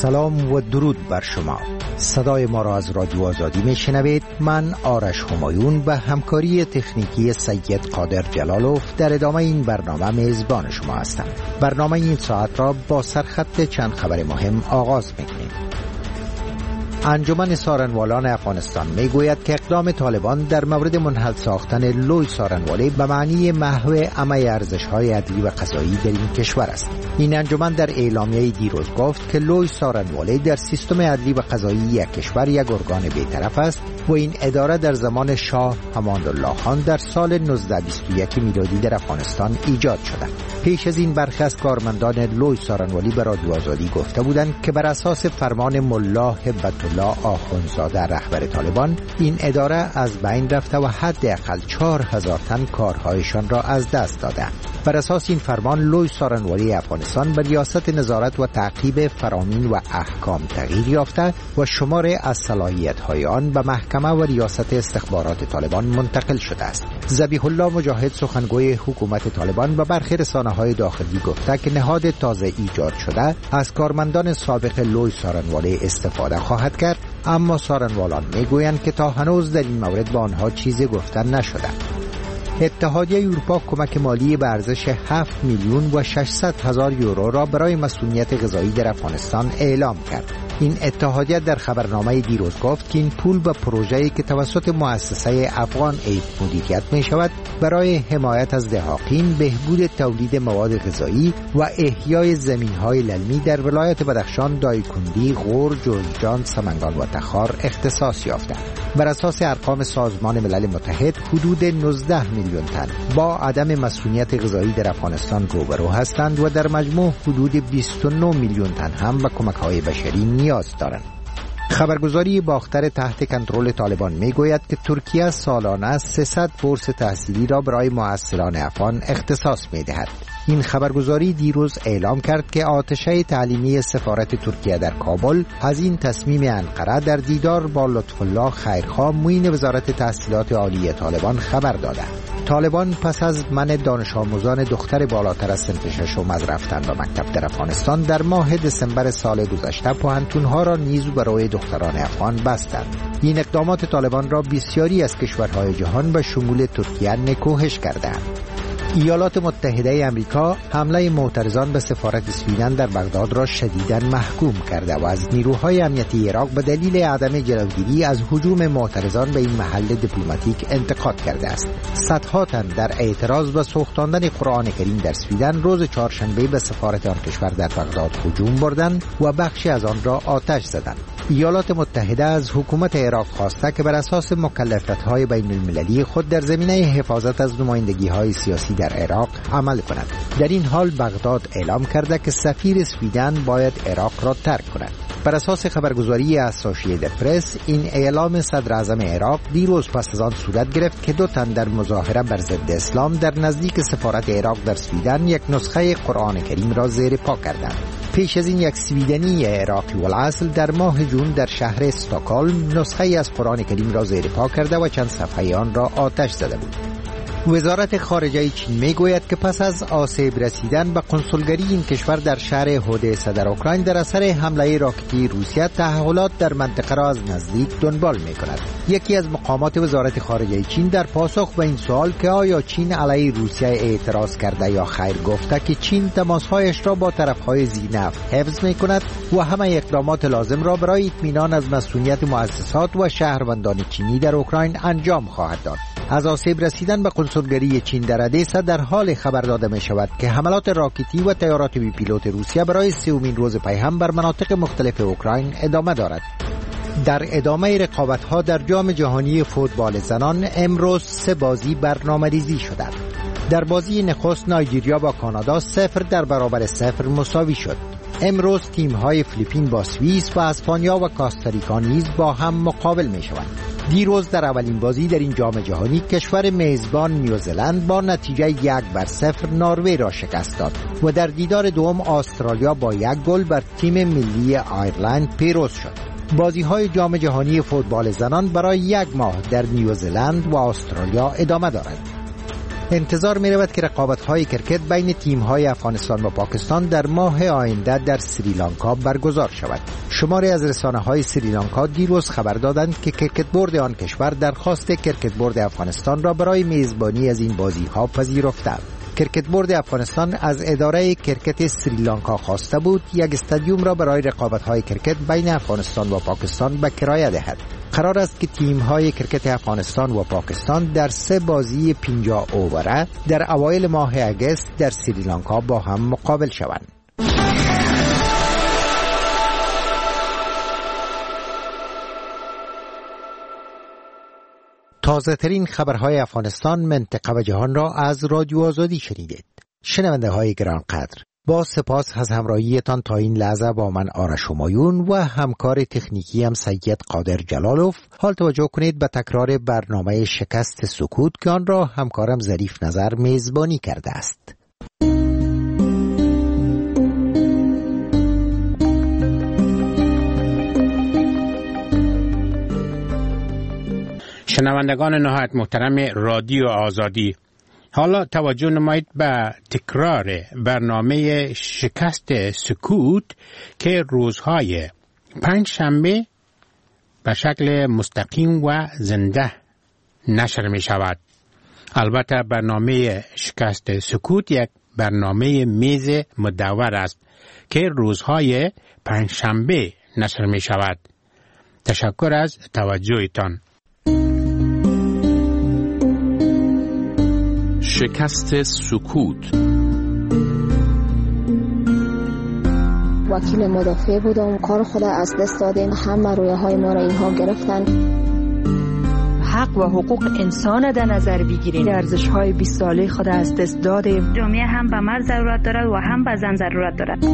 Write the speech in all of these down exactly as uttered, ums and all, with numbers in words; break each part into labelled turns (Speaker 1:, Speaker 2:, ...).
Speaker 1: سلام و درود بر شما. صدای ما را از رادیو آزادی می شنوید. من آرش همایون به همکاری تکنیکی سید قادر جلالوف در ادامه این برنامه میزبان شما هستم. برنامه این ساعت را با سرخط چند خبر مهم آغاز می کنیم. انجمن سارنوالان افغانستان می گوید که اقدام طالبان در مورد منحل ساختن لوی سارنوالی به معنی محو عمه ارزش‌های عدلی و قضایی در این کشور است. این انجمن در اعلامیه دیروز گفت که لوی سارنوالی در سیستم عدلی و قضایی یک کشور یک ارگان بی‌طرف است و این اداره در زمان شاه امان‌الله خان در سال نوزده بیست و یک میلادی در افغانستان ایجاد شده. پیش از این برخی از کارمندان لوی سارنوالی به رادیو آزادی گفته بودند که بر اساس فرمان ملا هبت الله آخوندزاده رهبر طالبان این اداره از بین رفته و حداقل چهار هزار تن کارهایشان را از دست داده. بر اساس این فرمان لوی سارنوالی افغانستان به ریاست نظارت و تعقیب فرامین و احکام تغییر یافته و شمار از صلاحیت‌های آن به محکمه و ریاست استخبارات طالبان منتقل شده است. ذبیح الله مجاهد سخنگوی حکومت طالبان به برخی رسانه‌های داخلی گفته که نهاد تازه ایجاد شده از کارمندان سابق لوی سارنوالی استفاده خواهد کرد، اما سارنوالان میگویند که تا هنوز در این مورد به آنها چیزی گفته نشده. اتحادیه اروپا کمک مالی به ارزش هفت میلیون و ششصد هزار یورو را برای مسئولیت غذایی در افغانستان اعلام کرد. این اتحادیه در خبرنامه دیروز گفت که این پول به پروژه‌ای که توسط مؤسسه افغان اید مدیریت می شود برای حمایت از دهاقین، بهبود تولید مواد غذایی و احیای زمین‌های للمی در ولایت بدخشان، دایکندی، غور، جوزجان، سمنگان و تخار اختصاص یافته. بر اساس ارقام سازمان ملل متحد حدود نوزده میلیون تن با عدم مسئولیت غذایی در افغانستان روبرو هستند و در مجموع حدود بیست و نه میلیون تن هم به کمک‌های بشری نیاز دارند. خبرگزاری باختر تحت کنترل طالبان میگوید که ترکیه سالانه سیصد بورس تحصیلی را برای معسلان افغان اختصاص می‌دهد. این خبرگزاری دیروز اعلام کرد که آتشه تعلیمی سفارت ترکیه در کابل از این تصمیم انقره در دیدار با لطف الله خیرخواه معین وزارت تحصیلات عالی طالبان خبر داده. طالبان پس از منع دانش آموزان دختر بالاتر از صنف ششم از رفتن به مکتب در افغانستان در ماه دسامبر سال گذشته پوهنتون‌ها را نیز برای دختران افغان بستند. این اقدامات طالبان را بسیاری از کشورهای جهان به شمول ترکیه نکوهش کردند. ایالات متحده امریکا حمله معترضان به سفارت سویدن در بغداد را شدیداً محکوم کرده و از نیروهای امنیتی عراق به دلیل عدم جلوگیری از هجوم معترضان به این محل دیپلماتیک انتقاد کرده است. صدها تن در اعتراض به سوختاندن قرآن کریم در سویدن روز چهارشنبه به سفارت آن کشور در بغداد هجوم بردند و بخشی از آن را آتش زدند. ایالات متحده از حکومت عراق خواسته که بر اساس مکلفیت‌های بین المللی خود در زمینه حفاظت از نمایندگی‌های سیاسی در عراق عمل کند. در این حال بغداد اعلام کرده که سفیر سویدن باید عراق را ترک کند. بر اساس خبرگزاری اسوسییتد پرس این اعلام صدر اعظم عراق دیروز پس از آن صورت گرفت که دو تن در مظاهره بر ضد اسلام در نزدیک سفارت عراق در سویدن یک نسخه قرآن کریم را زیر پا کردند. پیش از این یک سویدنی عراقی الاصل در ماه جون در شهر استکهلم نسخه از قرآن کریم را زیر پا کرده و چند صفحه آن را آتش زده بود. وزارت خارجه چین میگوید که پس از آسیب رسیدن به قنصلگری این کشور در شهر اودسا در اوکراین در اثر حمله راکتی روسیه تحولات در منطقه را از نزدیک دنبال می‌کند. یکی از مقامات وزارت خارجه چین در پاسخ به این سوال که آیا چین علیه روسیه اعتراض کرده یا خیر گفته که چین تماس‌هایش را با طرف‌های ذی‌نفع حفظ می‌کند و همه اقدامات لازم را برای اطمینان از مسئولیت مؤسسات و شهروندان چینی در اوکراین انجام خواهد داد. از آسیب رسیدن به قنصلگری چین در اودسا در حال خبر داده می شود که حملات راکتی و طیارات بی پیلوت روسیه برای سومین روز پیهم بر مناطق مختلف اوکراین ادامه دارد. در ادامه رقابت‌ها در جام جهانی فوتبال زنان امروز سه بازی برنامه‌ریزی شده. در بازی نخست نایجریا با کانادا صفر در برابر صفر مساوی شد. امروز تیم‌های فیلیپین با سوئیس و اسپانیا و کاستاریکا نیز با هم مقابل می‌شوند. دیروز در اولین بازی در این جام جهانی کشور میزبان نیوزلند با نتیجه یک بر صفر نروژ را شکست داد و در دیدار دوم استرالیا با یک گل بر تیم ملی آیرلند پیروز شد. بازی‌های جام جهانی فوتبال زنان برای یک ماه در نیوزلند و استرالیا ادامه دارد. انتظار می رود که رقابت‌های کرکت بین تیم‌های افغانستان و پاکستان در ماه آینده در سریلانکا برگزار شود. شماری از رسانه‌های سریلانکا دیروز خبر دادند که کرکت بورد آن کشور درخواست کرکت بورد افغانستان را برای میزبانی از این بازی‌ها پذیرفته. کرکت بورد افغانستان از اداره کرکت سریلانکا خواسته بود یک استادیوم را برای رقابت‌های کرکت بین افغانستان و پاکستان به کرایه دهد. قرار است که تیم‌های کرکت افغانستان و پاکستان در سه بازی پنجاه اووره در اوایل ماه اگست در سریلانکا با هم مقابل شوند. تازه ترین خبرهای افغانستان، منطقه و جهان را از رادیو آزادی شنیدید. شنونده های گرانقدر، با سپاس از همراهیتان تا این لحظه با من آرش همایون و همکار تکنیکی هم سید قادر جلالوف. حال توجه کنید به تکرار برنامه شکست سکوت که آن را همکارم ظریف نظر میزبانی کرده است.
Speaker 2: شنوندگان نهایت محترم رادیو آزادی، حالا توجه نمایید به تکرار برنامه شکست سکوت که روزهای پنج شنبه به شکل مستقیم و زنده نشر می شود. البته برنامه شکست سکوت یک برنامه میز مدور است که روزهای پنج شنبه نشر می شود. تشکر از توجهتان.
Speaker 3: شکست سکوت.
Speaker 4: وکیل مدافع بودم، کار خود از دست دادیم، همه رویه های ما را اینها گرفتن.
Speaker 5: حق و حقوق انسان در نظر بگیریم، ارزش های بیست ساله خود از دست دادیم.
Speaker 6: جامعه هم به مرد ضرورت دارد و هم به زن ضرورت دارد.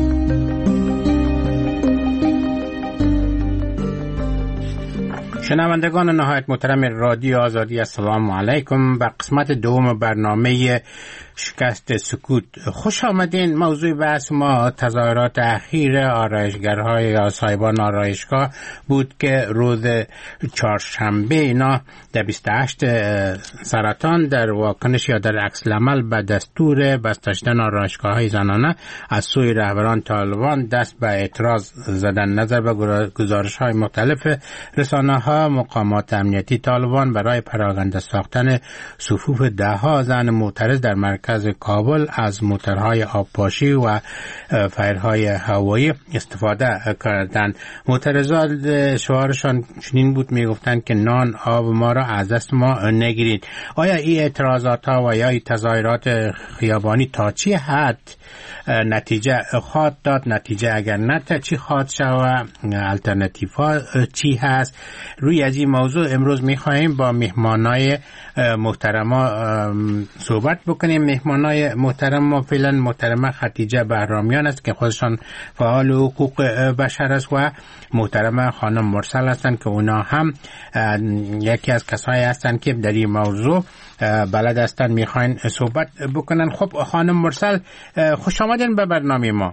Speaker 2: شنوندگان نهایت محترم رادیو آزادی، السلام علیکم. به قسمت دوم برنامه شکست سکوت خوش آمدین. موضوع بحث ما تظاهرات اخیر آرایشگرهای یا صاحبان آرایشگاه بود که روز چهارشنبه اینا در بیست و هشت سرطان در واکنش یا در عکس العمل به دستور بسته آرایشگاه های زنانه از سوی رهبران طالبان دست به اعتراض زدن. نظر به گزارش های مختلف رسانه ها، مقامات امنیتی طالبان برای پراکنده ساختن صفوف ده ها زن معترض در مرکز از کابل از موتورهای آبپاشی و فایرهای هوایی استفاده کردند. معترضان شعارشان چنین بود، میگفتند که نان آب ما را از دست ما نگیرید. آیا این اعتراضات ها و یا این تظاهرات خیابانی تا چی حد نتیجه خواهد داد؟ نتیجه اگر نه تا چی خواهد شود؟ الटरनेटिव ها چی هست؟ روی از این موضوع امروز میخواهیم با مهمانای محترما صحبت بکنیم. مهمانای محترم ما فعلا محترمه خدیجه بهرامیان است که خودشان فعال حقوق بشر است و محترمه خانم مرسل هستند که اونا هم یکی از کسایی هستند که در این موضوع بلد هستند، میخواین صحبت بکنن. خب خانم مرسل، خوش آمدین به برنامه ما.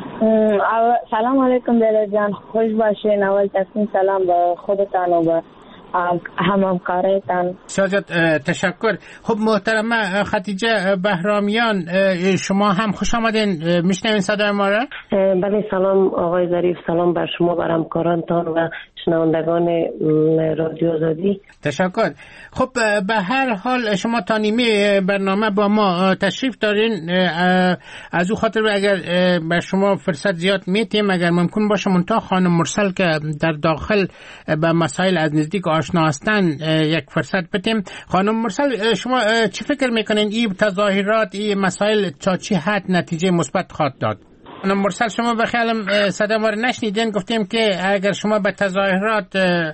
Speaker 7: سلام علیکم دلال جان، خوش باشین. اول تسلیم سلام به خودتان و به همکارایتان.
Speaker 2: سازت تشکر. خب محترمه خدیجه بهرامیان، شما هم خوش آمدین. میشنوین صدای ما را؟
Speaker 7: بله سلام آقای ظریف، سلام بر شما، بر همکارانتان و شنوندگان رادیو آزادی.
Speaker 2: تشکر. خب به هر حال شما تا نیمه برنامه با ما تشریف دارین. از او خاطر اگر به شما فرصت زیاد میتیم اگر ممکن باشه منتها خانم مرسل که در داخل به مسائل از نزدیک آشنا هستن یک فرصت بدیم. خانم مرسل، شما چی فکر میکنین این تظاهرات، این مسائل تا چی حد نتیجه مثبت خواهد داد؟ خانم مرسل، شما به خیالم صدا ما رو نشنیدین. گفتیم که اگر شما به تظاهرات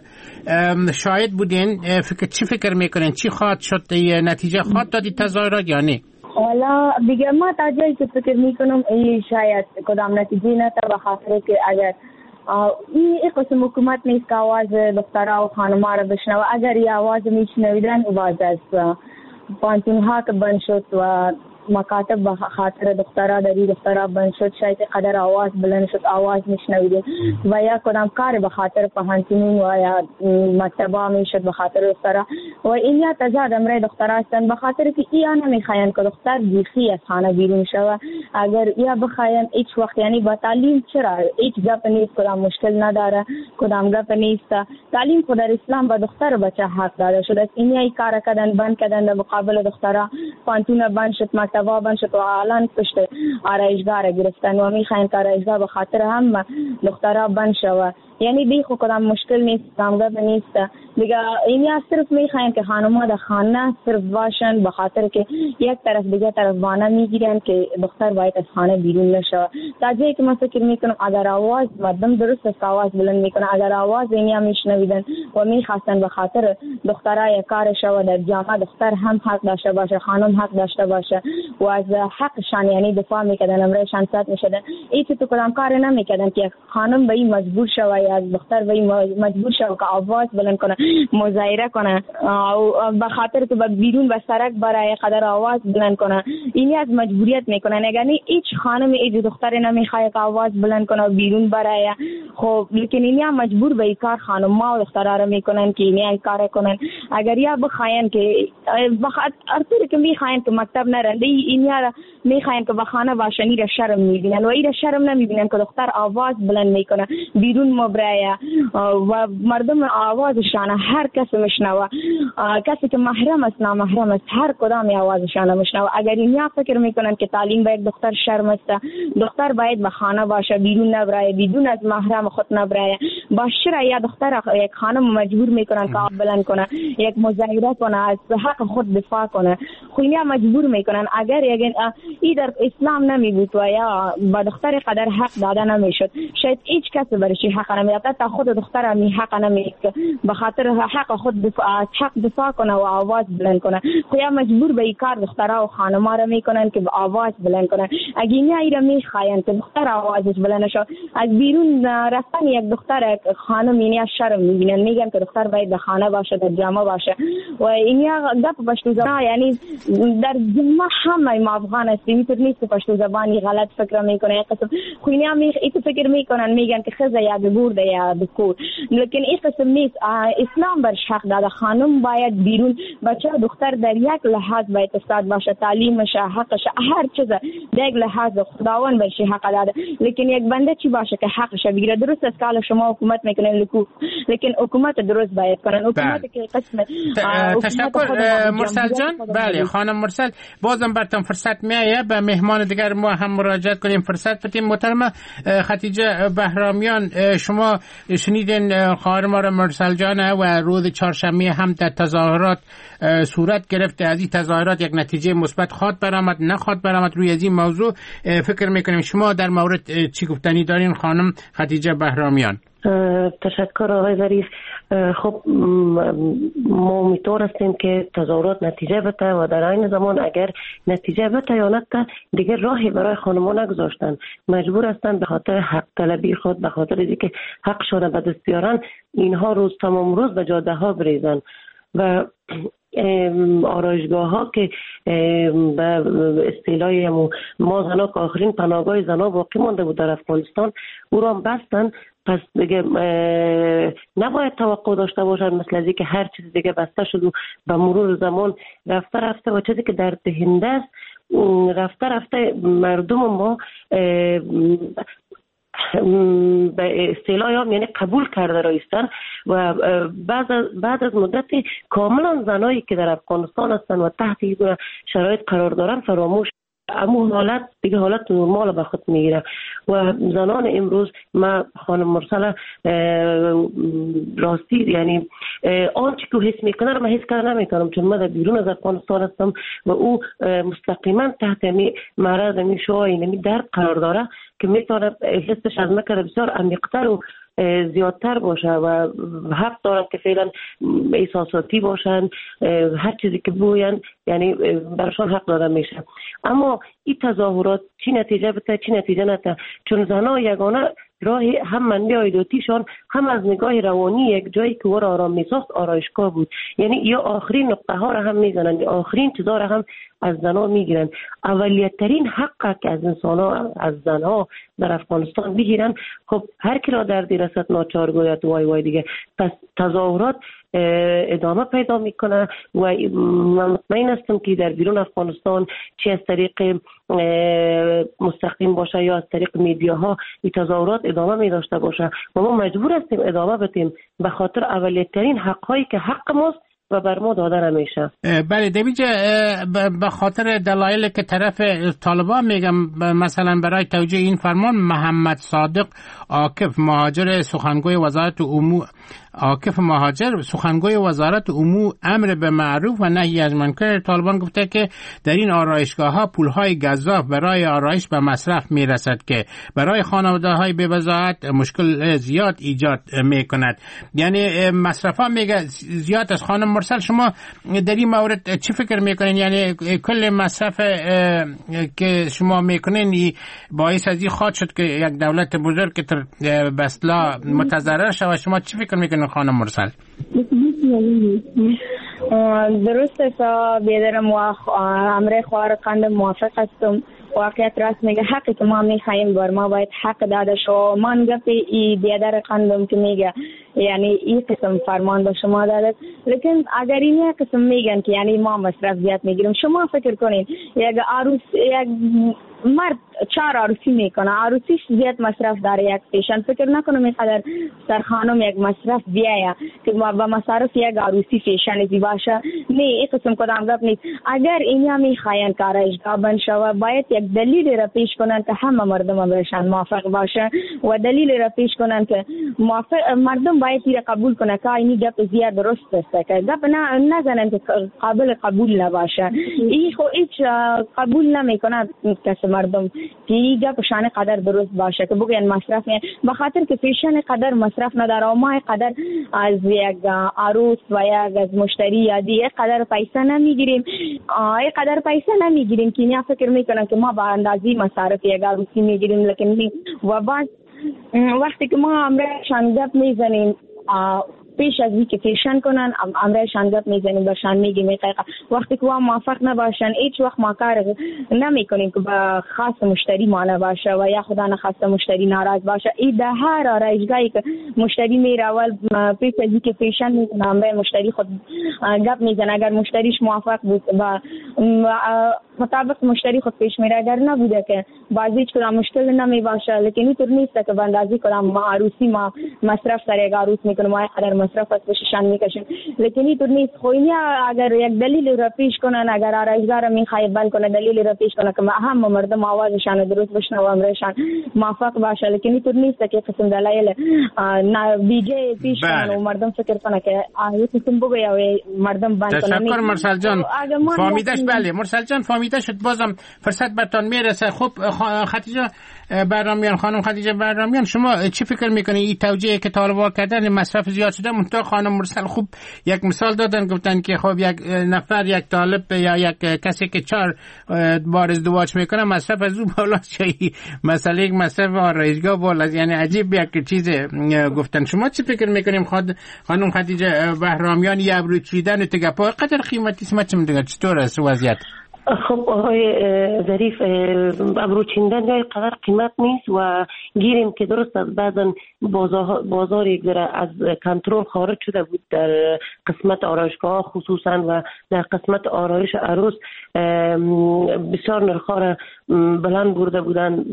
Speaker 2: شاهد بودین، فکر چی فکر میکنین؟ چی خواهد شد؟ نتیجه خواهد دادی تظاهرات یا نه؟
Speaker 7: والا دیگه ما تا جایی که فکر میکنم این شاید کدام نتیجه نتا، به خاطر که اگر این قسم حکومت نیست که آواز دخترها و خانم‌ها رو بشنوه. اگر این آواز میشنویدن باز از پانتون ها که بند شد و مکاتب به خاطر دخترها داری دخترها بند شد، شاید قدر آواز بلند شد آواز میشنویدیم و یا کدام کار به خاطر پهنتونین و یا مکتبا میشد به خاطر دخترها و این یا تضاد امر دخترها هستند به خاطر که اینا نمیخواین که دختر بیخی از خانه بیرون شود. اگر یا بخواین هیچ وقت یعنی با تعلیم چرا هیچ گپ نیست، کدام مشکل نداره، کدام گپ نیست. تعلیم خود در اسلام به دختر بچه حق داده شده است. این یا کار کردن بند کردن در مقابل دخترها، پانتون بند شد، مکتبا بند شد و الان پشت آرایشگاه گرفتن و میخواین که آرایشگاه به خاطر هم دخترها بند شود. یعنی دیگه کدام مشکل نیست، کدام گپ نیست دیگه. این یا صرف میخواین که خانم‌ها در خانه صرف باشن به خاطر که یک طرف دیگه طرف بانه میگیرن که دختر باید از خانه بیرون نشه. تا جایی که من فکر میکنم اگر آواز مردم درست است آواز بلند میکنه، اگر آواز اینیا میشنویدن و میخواستن به خاطر دخترای کارش و در جامعه دختر هم حق داشته باشه، خانم حق داشته باشه و از حقشان یعنی دفاع میکردن، امرشان صد میشدن. این تو کدام کار نمیکردن که خانم به این مجبور شوه از دختر به این مجبور شوه که آواز بلند کنه، مظاهره کنه و به خاطر که بیرون به سرک برای قدر آواز بلند کنه. این از مجبوریت میکنن. اگر نه هیچ خانم هیچ دختر نمیخواد که آواز بلند کنه و بیرون برای خب لیکن اینیا مجبور به این کار خانم‌ها و دخترها رو میکنن که اینیا این کار کنن. اگر یا بخواین که بخاطر ارتور که میخواین که مکتب نرن، اینیا میخواین که به خانه باشن، این شرم میبینن و این شرم نمیبینن که دختر آواز بلند میکنه بیرون مبرای و مردم آوازشان هر کس میشنوه، کسی که محرم است نامحرم است هر کدام آوازشان میشنوه. اگر اینیا فکر میکنن که تعلیم به یک دختر شرم است، دختر باید به خانه باشه بیرون نبره، بدون از محرم خود نبره. باشه یا دختر یک خانم مجبور میکنن که آواز بلند کنه، یک مظاهره کنه، از حق خود دفاع کنه، خو اینیا مجبور میکنن. اگر یک ای در اسلام نمی بود و یا با دختر قدر حق داده نمیشد، شاید هیچ کس برش حق نمیداد، تا خود دختر هم حق نمیداد به خاطر حق خود دفاع حق دفاع کنه و آواز بلند کنه. خو یا مجبور به این کار دخترها و خانم‌ها را میکنن که به آواز بلند کنن. اگه اینا ایرا میخواین که دختر آوازش بلند شد، از بیرون رفتن یک دختر خانم اینیا شرم میبینن، میگن که دختر باید در خانه باشه، در جامعه باشه و اینیا گپ پشتو زبان یعنی در جامعه همه ما افغان هستیم، اینطور نیست که پشتو زبانی غلط فکر میکنه یک قسم. خو اینیا می ایتو فکر میکنن میگن که خزه یا بگورده یا بکور، لیکن این قسم نیست. اسلام برش حق داده خانم باید بیرون بچه دختر در یک لحاظ باید استاد باشه، تعلیمش حقش هر چیز در یک لحاظ خداوند برش حق داده. لیکن یک بنده چی باشه که حقش بگیره؟ درست است که شما حکومت میکنن لیکن حکومت درست باید کنن. حکومت که قسم
Speaker 2: تشکر مرسل جان. بله خانم مرسل، بازم براتون فرصت میایه به مهمان دیگر ما هم مراجعه کنیم، فرصت بدیم. محترمه خدیجه بهرامیان، شما شنیدین خواهر ما را مرسل جان و روز چهارشنبه هم در تظاهرات صورت گرفته. از این تظاهرات یک نتیجه مثبت خواد برآمد نخواد برآمد. روی از این موضوع فکر میکنیم شما در مورد چی گفتنی دارین خانم خدیجه بهرامیان؟
Speaker 8: تشکر آقای ظریف. خب ما امیدوار هستیم که تظاهرات نتیجه بده و در این زمان اگر نتیجه بده یا نده دیگر راهی برای خانمان نگذاشتن، مجبور هستند به خاطر حق طلبی خود، به خاطر اینکه حقشان به دست بیارن، اینها روز تمام روز به جاده ها بریزن و آرایشگاه ها که به اصطلاح ما زنا که آخرین پناهگاه زنا باقی مانده بود در افغانستان، او را بستن. پس دیگه نباید توقع داشته باشن مثل از که هر چیز دیگه بسته شد و به مرور زمان رفته رفته و چیزی که در دهنده است رفته رفته مردم ما به اصطلاح یعنی قبول کرده رایستن و بعد از بعد از مدتی کاملا زنایی که در افغانستان هستن و تحت شرایط قرار دارن فراموش، اما حالت دیگه حالت نرمال به خود میگیره و زنان امروز ما خانم مرسل راستی یعنی آنچه که حس میکنه رو من حس کرده نمیکنم، چون من در بیرون از افغانستان هستم و او مستقیما تحت می مرض می شوی نمی درد قرار داره که میتونه حسش از مکر بسیار عمیق‌تر و زیادتر باشه و حق دارن که فعلا احساساتی باشن، هر چیزی که بگوین یعنی برشان حق داده میشه. اما این تظاهرات چی نتیجه بده چی نتیجه نده، چون زنها یگانه راه هم منبع عایداتیشان هم از نگاه روانی یک جایی که ور آرام میساخت آرایشگاه بود. یعنی یا آخرین نقطه ها را هم میزنند، آخرین چیزا را هم از زنها میگیرن. اولیت ترین حق که از انسان ها از زنها در افغانستان بگیرن، خب هر کی را در رسد ناچار گوید وای وای دیگه. پس تظاهرات ادامه پیدا میکنه و من مطمئن هستم که در بیرون افغانستان چه از طریق مستقیم باشه یا از طریق میدیاها این تظاهرات ادامه می داشته باشه و ما مجبور هستیم ادامه بدیم به خاطر اولیت ترین حقایی که حق ماست و بر ما داده نمیشه.
Speaker 2: بله دیویجه، به خاطر دلایلی که طرف طالبان میگم، مثلا برای توجیه این فرمان محمد صادق عاکف مهاجر سخنگوی وزارت امور عاکف مهاجر سخنگوی وزارت امور امر به معروف و نهی از منکر طالبان گفته که در این آرایشگاه ها پول های گزاف برای آرایش به مصرف میرسد که برای خانواده های به وضاحت مشکل زیاد ایجاد میکند. یعنی مصرف ها میگه زیاد از. خانم مرسل شما در این مورد چی فکر میکنین؟ یعنی کل مصرف که شما میکنین باعث از این خواهد شد که یک دولت بزرگ که تر بسلا متضرر شود. شما چی فکر میکنین خانم مرسل؟
Speaker 7: درست است بیدرم و امر خواهر قندم موافق هستم. واقعیت راست میگه حقی که ما میخوایم بر ما باید حق داده شو. من گفتی ای بیادر قندم که میگه یعنی این قسم فرمان به شما داده، لیکن اگر این قسم میگن که یعنی ما مصرف زیاد میگیریم، شما فکر کنین یک عروس یک مرد چهار عروسی میکنه، عروسیش زیاد مصرف داره یک پیشن، فکر نکنم اینقدر سر خانم یک مصرف بیایه که با مصرف یک عروسی پیشن زی باشه. نه، این قسم کدام گپ نیست. اگر اینیا میخواین که آرایشگاه بند شود باید یک دلیل را پیش کنن که همه مردم بهشان موافق باشه و دلیل را پیش کنن که موافق مردم باید این قبول کنه که اینی گپ زیاد درست است، که گپ نه نزنن که قابل قبول نباشه. این خو هیچ قبول نمیکنه کس مردم که این گپ شان قدر درست باشه که بگن مصرف نه، به خاطر که پیشن قدر مصرف نداره و ما قدر از یک عروس و یک از مشتری یا دیگه قدر پیسه نمیگیریم. این قدر پیسه نمیگیریم که نه فکر میکنن که ما با اندازی مصارف یک عروسی میگیریم، لیکن و بعد وقتی که ما امرشان گپ میزنیم پیش از این که پیشن کنن امرشان گپ میزنیم برشان میگیم دقیقا وقتی که موافق نباشن هیچ وقت ما کار نمیکنیم که با خاص مشتری ما نباشه و یا خدا نخواسته مشتری ناراض باشه. این در هر آرایشگاهی که مشتری میره اول پیش از این که پیشن میکنه امر مشتری خود گپ میزنه. اگر مشتریش موافق بود و مطابق مشتری خود پیش میره، اگر نبوده که بعضی هیچ کدام مشکل نمی باشه. لیکن اینطور نیست که به اندازه کدام ما عروسی ما مصرف سر یک عروس میکنه ما قدر مصرف از بششان میکشیم، لیکن اینطور نیست. خوینی اگر یک دلیل را پیش کنن، اگر آرایشگاه را میخوای بند کنه دلیل را پیش کنه که همه مردم آوازشان درست بشنه و امرشان موافق باشه، لیکن اینطور نیست که قسم دلایل بیجه پیش کنه و مردم فکر کنه که آیه قسم بگه مردم بند کنه.
Speaker 2: تشکر مرسل جان، فهمیدش. بله مرسل جان فهمیده شد. بازم فرصت برتان میرسه. خب خدیجه بهرامیان، خانم خدیجه بهرامیان، شما چی فکر میکنید این توجیه که طالبان کردن مصرف زیاد شده؟ منتها خانم مرسل خوب یک مثال دادن، گفتن که خب یک نفر یک طالب یا یک کسی که چهار بار ازدواج میکنه مصرف از او بالاست، چه مسئله یک مصرف آرایشگاه بالاست. یعنی عجیب یک چیز گفتن. شما چی فکر میکنیم خانم خدیجه بهرامیان؟ یه ابرو چیدن تگپا قدر قیمتی اسمت چه میدونید چطور است وضعیت؟
Speaker 8: خب آقای ظریف، ابرو چیندن جای قدر قیمت نیست و گیریم که درست است بعضا بازار, بازار یک ذره از کنترل خارج شده بود در قسمت آرایشگاه خصوصا و در قسمت آرایش عروس بسیار نرخ‌ها را بلند برده بودن.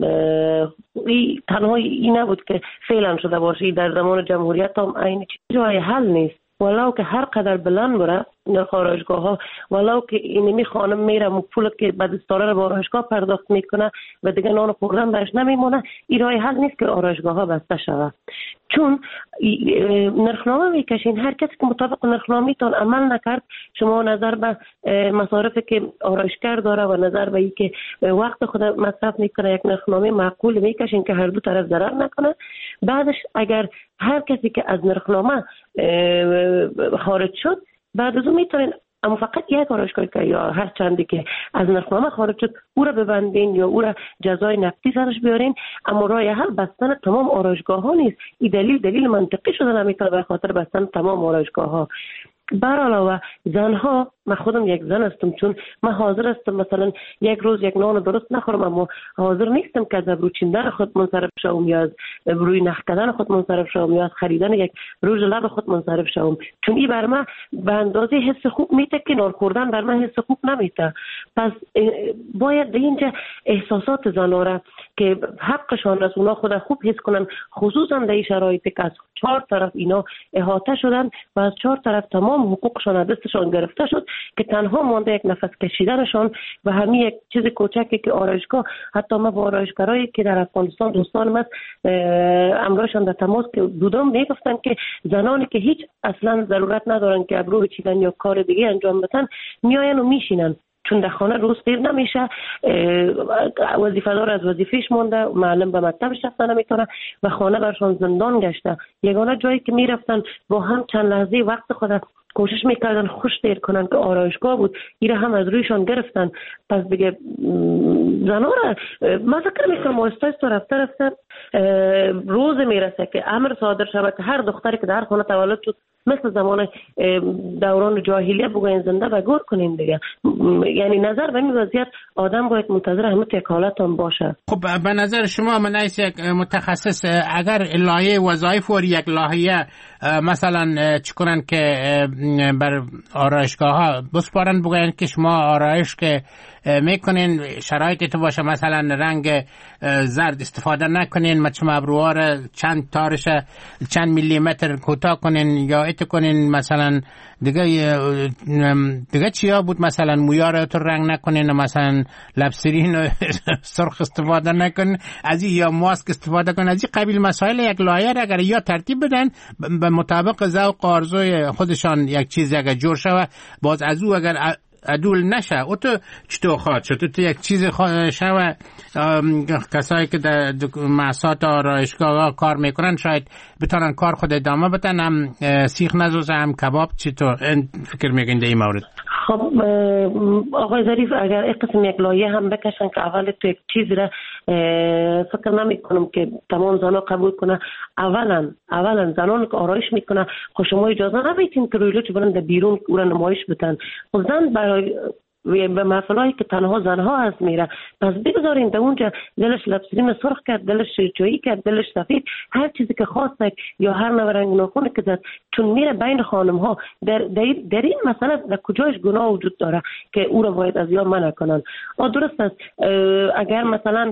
Speaker 8: ای تنها این نبود که فعلا شده باشه، در زمان جمهوریت هم این جای حل نیست. ولو که هر قدر بلند بره نرخ آرایشگاه ها، ولو که اینمی خانم میره پول که بعد استاره رو به آرایشگاه پرداخت میکنه و دیگه نان خوردن برش نمیمونه، این راه حل نیست که آرایشگاه ها بسته شود. چون نرخنامه میکشین، هر کسی که مطابق نرخنامه تان عمل نکرد، شما نظر به مصارفی که آرایشگر داره و نظر به اینکه وقت خود مصرف میکنه یک نرخنامه معقول میکشین که هر دو طرف ضرر نکنه. بعدش اگر هر کسی که از نرخنامه خارج شد، بعد از اون میتونین اما فقط یک آرایشگاه که یا هر چندی که از نرخنامه خارج شد او را ببندین یا او را جزای نفتی سرش بیارین، اما راه حل بستن تمام آرایشگاه ها نیست. این دلیل دلیل منطقی شده نمیتونه به خاطر بستن تمام آرایشگاه ها. بر علاوه زنها، من خودم یک زن هستم، چون من حاضر هستم مثلا یک روز یک نان درست نخورم، اما حاضر نیستم که از ابرو چیندن خود منصرف شوم یا از روی نخ کردن خود منصرف شوم یا از خریدن یک روژ لب خود منصرف شوم، چون این بر من به اندازه حس خوب میته که نان خوردن بر من حس خوب نمیته. پس باید به اینجا احساسات زنها را که حقشان از اونا خود خوب حس کنن، خصوصا در این شرایطی که از چهار طرف اینا احاطه شدن و از چهار طرف تمام حقوقشان از دستشان گرفته شد که تنها مانده یک نفس کشیدنشان و همین یک چیز کوچکی که آرایشگاه، حتی ما با آرایشگرایی که در افغانستان دوستان ما امرایشان در تماس که بودم میگفتن که زنانی که هیچ اصلا ضرورت ندارن که ابرو بچیدن یا کار دیگه انجام بدن میاین و میشینن، چون در خانه روز دیر نمیشه، وظیفه دار از وظیفهش مونده، معلم به مکتبش رفتن نمیتونه و خانه برشان زندان گشته. یگانه جایی که میرفتن با هم چند لحظه وقت خود کوشش میکردن خوش دیر کنن که آرایشگاه بود، ایره هم از رویشان گرفتن. پس دیگه زنها را من فکر میکنم آهسته رفته رفته روز میرسه که امر صادر شود که هر دختری که در خانه تولد شد مثل زمان دوران جاهلیه بگوین زنده و گور کنیم دیگه. یعنی نظر به این وضعیت آدم باید منتظر همه یک حالت هم باشه.
Speaker 2: خب به نظر شما من از یک متخصص اگر لایه وظایف و یک لایه مثلا چکنن که بر آرایشگاه ها بسپارن بگوین که شما آرایش که میکنین شرایط تو باشه، مثلا رنگ زرد استفاده نکنین، مچم ابروها را چند تارش چند میلی متر کوتاه کنین یا ات کنین، مثلا دیگه دیگه چیا بود، مثلا مویا را تو رنگ نکنین، مثلا لبسرین سرخ استفاده نکنین، از این یا ماسک استفاده کنین. از این قبیل مسائل یک لایه را اگر یا ترتیب بدن به مطابق ذوق و آرزوی خودشان یک چیز اگر جور شود، باز از او اگر عدول نشه او تو چطور خواهد شد؟ تو یک چیز شوه کسایی که در مؤسسات آرایشگاه کار میکنن شاید بتونن کار خود ادامه بدن، هم سیخ نزوزه هم کباب. چطور فکر میگین در این مورد؟
Speaker 8: خب آقای ظریف اگر این قسم یک لایه هم بکشن که اول تو یک چیز را فکر نمی کنم که تمام زنها قبول کنه. اولا اولا زنان که آرایش میکنه خب شما اجازه نمیتین که روی لوچ برن بیرون او را نمایش بدن. خب زن برای به محفلایی که تنها زنها هست میره، پس بگذارین در اونجا دلش لبسرین سرخ کرد، دلش شیرچایی کرد، دلش سفید، هر چیزی که خواست یا هر نوع رنگ ناخون که زد، چون میره بین خانم ها. در, در, در این مسئله در کجایش گناه وجود داره که او را باید از یا منع کنن؟ آ درست است اگر مثلا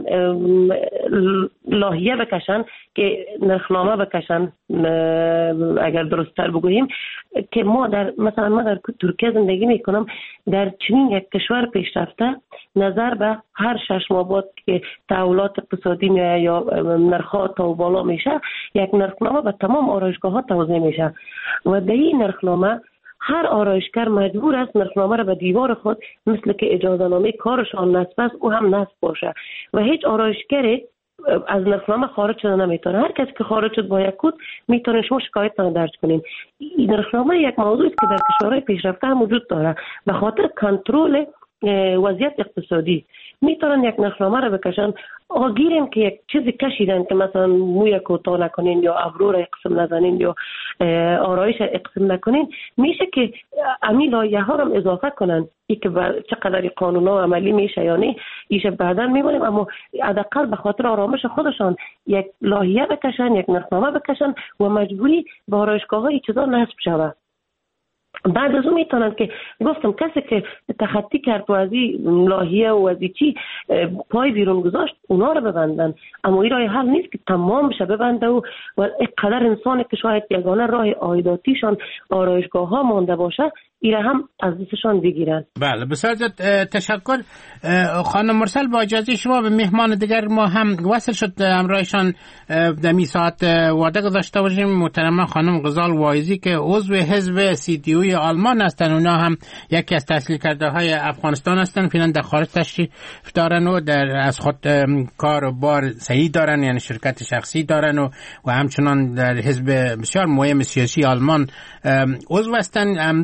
Speaker 8: لاهیه بکشن که نرخنامه بکشن، اگر درست‌تر بگوییم که ما در مثلا ما در ترکیه زندگی میکنم، در چنین یک کشور پیشرفته نظر به هر شش ماه بعد که تحولات اقتصادی میاد یا نرخ‌ها تا بالا میشه، یک نرخنامه به تمام آرایشگاه‌ها توزیع میشه و در این نرخنامه هر آرایشگر مجبور است نرخنامه را به دیوار خود مثل که اجازه نامه کارشان نصب است او هم نصب باشه و هیچ آرایشگری از نرخنامه خارج شده نمیتونه. هر کسی که خارج شد با یک کد میتونه شما شکایت درج کنین. این نرخنامه یک موضوعی است که در کشورهای پیشرفته هم وجود داره به خاطر کنترل وضعیت اقتصادی. میتونن یک نرخنامه رو بکشن، آگیریم که یک چیزی کشیدن که مثلا موی کوتاه نکنین یا ابرو را اقسم نزنین یا آرایش اقسم نکنین، میشه که امی لایه ها رو اضافه کنن. ای که چقدر قانونا عملی میشه یا نه ایشه بعداً میبینیم، اما حداقل به خاطر آرامش خودشان یک لایحه بکشن، یک نرخنامه بکشن و مجبوری به آرایشگاه‌ها این چیزا نصب شود. بعد از اون میتونن که گفتم کسی که تخطی کرد و از این لایحه و از این چی پای بیرون گذاشت اونا رو ببندن، اما این راه حل نیست که تمام شه ببنده و و اینقدر انسانی که شاید یگانه راه عایداتیشان آرایشگاه ها مانده باشه ایره هم از دستشان بگیرن.
Speaker 2: بله بسیار تشکر خانم مرسل. با اجازه شما به مهمان دیگر ما هم وصل شد همراهشان در می ساعت وعده گذاشته باشیم. محترمه خانم غزال وایزی که عضو حزب سی دی اوی آلمان هستن، اونا هم یکی از تحصیل کرده های افغانستان هستن، فعلا در خارج تشریف دارن و در از خود کار و بار صحیح دارن، یعنی شرکت شخصی دارن و, و همچنان در حزب بسیار مهم سیاسی آلمان عضو هستن. همراه از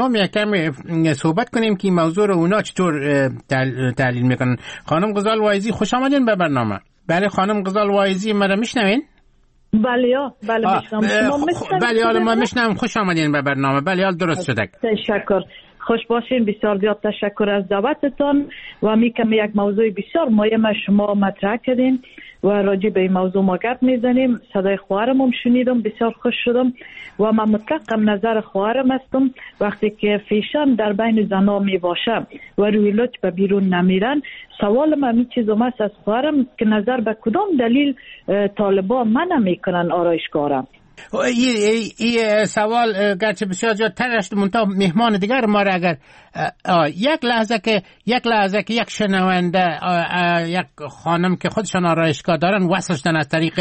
Speaker 2: خانم یک کمی صحبت کنیم که این موضوع رو اونا چطور تحلیل میکنن. خانم غزال واعظی خوش آمدین به برنامه. بله خانم غزال واعظی مرا میشنوین؟
Speaker 9: بله بله میشنم. شما میشنوین؟
Speaker 2: بله حالا ما میشنم. خوش آمدین به برنامه. بله حال درست شده.
Speaker 9: تشکر. خوش باشین. بسیار زیاد تشکر از دعوتتان و می کمی یک موضوع بسیار مهم شما مطرح کردین و راجع به این موضوع ما گپ میزنیم. صدای خواهرم هم شنیدم، بسیار خوش شدم و من مطلقم نظر خواهرم هستم. وقتی که فیشن در بین زنا می باشه و روی لج به بیرون نمیرن، سوال من این چیز است از خواهرم که نظر به کدام دلیل طالبان منع میکنن آرایشگاه.
Speaker 2: این ای سوال گرچه بسیار زیاد ترشت منتها مهمان دیگر ما را اگر یک لحظه که یک لحظه که یک شنونده یک خانم که خودشان آرایشگاه دارن وصل شدن از طریق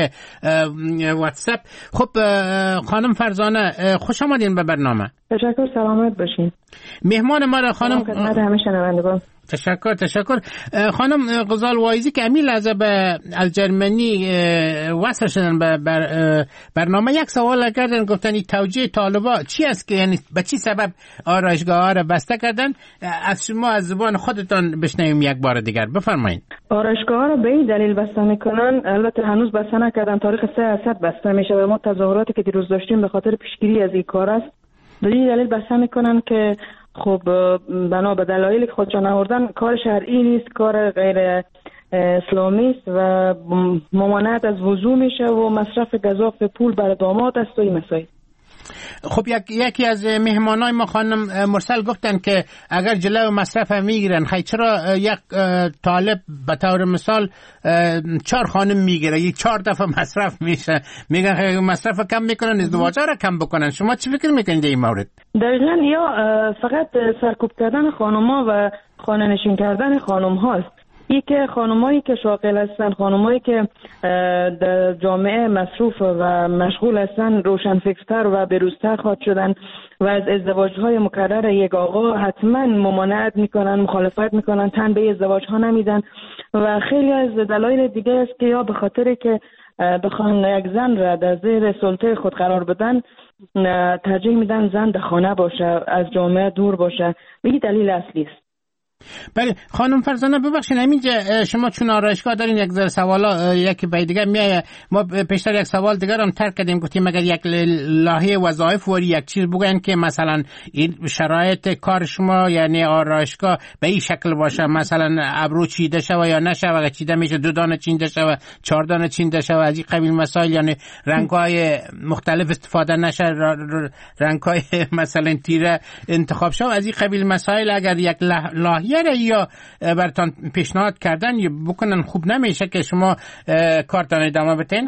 Speaker 2: واتساپ. خب خانم فرزانه خوش آمدین به برنامه.
Speaker 10: تشکر، سلامت باشین.
Speaker 2: مهمان ما را خانم
Speaker 10: خدمت همه شنوندگان.
Speaker 2: تشکر تشکر خانم غزال واعظی که امی لحظه به الجرمنی وصل شدن به بر برنامه یک سوال کردن، گفتن این توجیه طالبا چی است که یعنی به چی سبب آرایشگاه ها را بسته کردن؟ از شما از زبان خودتان بشنویم یک بار دیگر. بفرمایید.
Speaker 10: آرایشگاه ها را به این دلیل بسته میکنن، البته هنوز بسته نکردن، تاریخ سه اسد بسته میشه و ما تظاهراتی که دیروز داشتیم به خاطر پیشگیری از این کار است. به این دلیل بسته میکنن که خب بنا به دلایلی که خودشان آوردن کار شرعی نیست، کار غیر اسلامی است و ممانعت از وضو میشه و مصرف گزاف پول برای داماد است و این مسائل.
Speaker 2: خب یک یکی از مهمانای ما خانم مرسل گفتن که اگر جلو مصرف میگیرن، خیلی چرا یک طالب به طور مثال چهار خانم میگیره، یک چهار دفعه مصرف میشه، میگن خیلی مصرف کم میکنن، ازدواج را کم بکنن. شما چی فکر میکنید این مورد؟
Speaker 10: دقیقاً یا فقط سرکوب کردن خانوما و خانه نشین کردن خانم هاست. ای که خانمایی که شاغل هستن، خانمایی که در جامعه مصروف و مشغول هستن، روشنفکرتر و بروزتر خواهد شدن و از ازدواج‌های مکرر یک آقا حتما ممانعت میکنن، مخالفت میکنن، تن به ازدواج ها نمیدن و خیلی از دلایل دیگه است که یا به خاطر که بخوان یک زن را در زیر سلطه خود قرار بدن ترجیح میدن زن در خانه باشه، از جامعه دور باشه. این دلیل اصلی است.
Speaker 2: بله خانم فرزانه ببخشید، همینجا شما چون آرایشگاه دارین یک ذره سوالا یکی به دیگه میایه. ما پیشتر یک سوال دیگر هم ترک کردیم، گفتیم اگر یک لایحه وظایف وری یک چیز بگن که مثلا این شرایط کار شما یعنی آرایشگاه به این شکل باشه، مثلا ابرو چیده شوه یا نشه، اگه چیده میشه دو دانه چیده شوه، چهار دانه چیده شوه، از این قبیل مسائل، یعنی رنگ‌های مختلف استفاده نشه، رنگ‌های مثلا تیره انتخاب شوه، از این قبیل مسائل اگر یک لایحه یا براتون پیشنهاد کردن یا بکنن خوب نمیشه که شما کارتان ادامه بدین؟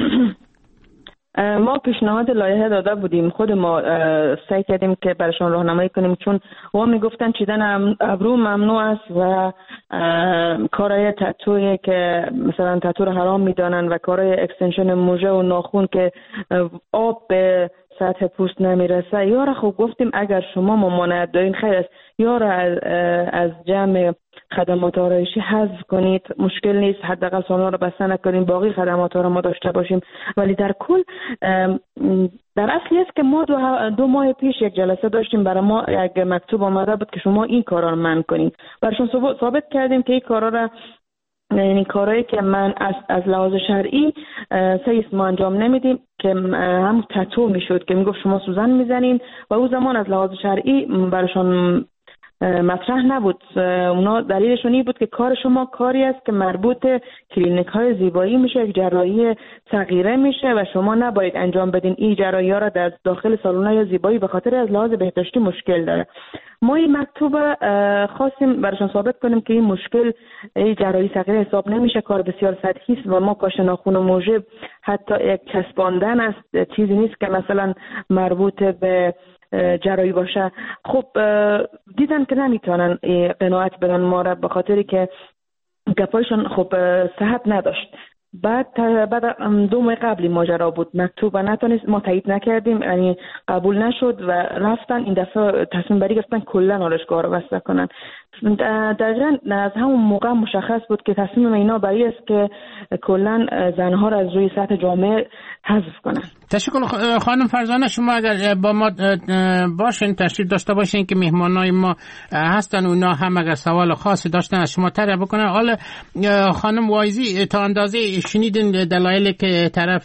Speaker 10: ما پیشنهاد لایحه داده بودیم، خود ما سعی کردیم که براشون راهنمایی کنیم، چون ما میگفتن چیدن ابرو ممنوع است و کارهای تتویی که مثلا تتو رو حرام میدانن و کارهای اکستنشن موژه و ناخون که آب به سطح پوست نمیرسه. یارا خب گفتیم اگر شما ممانعت دارین خیر است، یارا از, از جمع خدمات آرایشی حذف کنید، مشکل نیست، حداقل سالها رو بسته نکنیم، باقی خدمات ها رو ما داشته باشیم. ولی در کل در اصلی است که ما دو, دو ماه پیش یک جلسه داشتیم، برای ما یک مکتوب آمده بود که شما این کارا رو منع کنید. برشون ثابت کردیم که این کارا رو، یعنی کارهایی که من از از لحاظ شرعی سه ما انجام نمیدیم، که هم تتو میشد که میگفت شما سوزن میزنین و او زمان از لحاظ شرعی براشون مطرح نبود. اونا دلیلشون این بود که کار شما کاری است که مربوط کلینیک های زیبایی میشه، یک جراحی صغیره میشه و شما نباید انجام بدین این جراحی ها را در داخل سالن های زیبایی، به خاطر از لحاظ بهداشتی مشکل داره. ما این مکتوب خواستیم براشون ثابت کنیم که این مشکل این جراحی صغیره حساب نمیشه، کار بسیار سطحی است و ما کاش ناخن موجب حتی یک چسباندن است، چیزی نیست که مثلا مربوط به جراحی باشه. خب دیدن که نمیتونن قناعت بدن ما را، به خاطری که گپایشون خب صحت نداشت. بعد بعد دو ماه قبلی ماجرا بود، مکتوب نتونست، ما تایید نکردیم، یعنی قبول نشد و رفتن این دفعه تصمیم بری گرفتن کلا آرایشگاه رو بسته کنن. دقیقا از همون موقع مشخص بود که تصمیم اینا برای است که کلا زنها را از روی سطح جامعه حذف کنن.
Speaker 2: تشکر خانم فرزانه. شما اگر با ما باشین تشریف داشته باشین که مهمانای ما هستن اونا هم اگر سوال خاصی داشتن از شما طرح بکنن. حالا خانم وایزی تا اندازه شنیدین دلایلی که طرف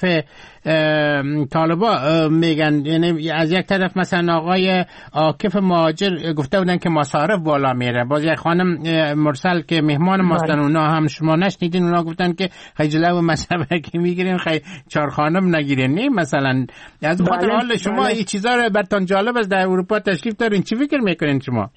Speaker 2: طالبا میگن، یعنی از یک طرف مثلا آقای عاکف مهاجر گفته بودن که مصارف بالا میره، باز یک خانم مرسل که مهمان ماستن اونا هم شما نشنیدین اونا گفتن که خجله و مصرفه که میگیرین خیلی چهار خانم نگیرین. نه مثلا از خاطر حال شما این چیزا رو براتون جالب است، در اروپا تشریف دارین، چی فکر میکنین شما؟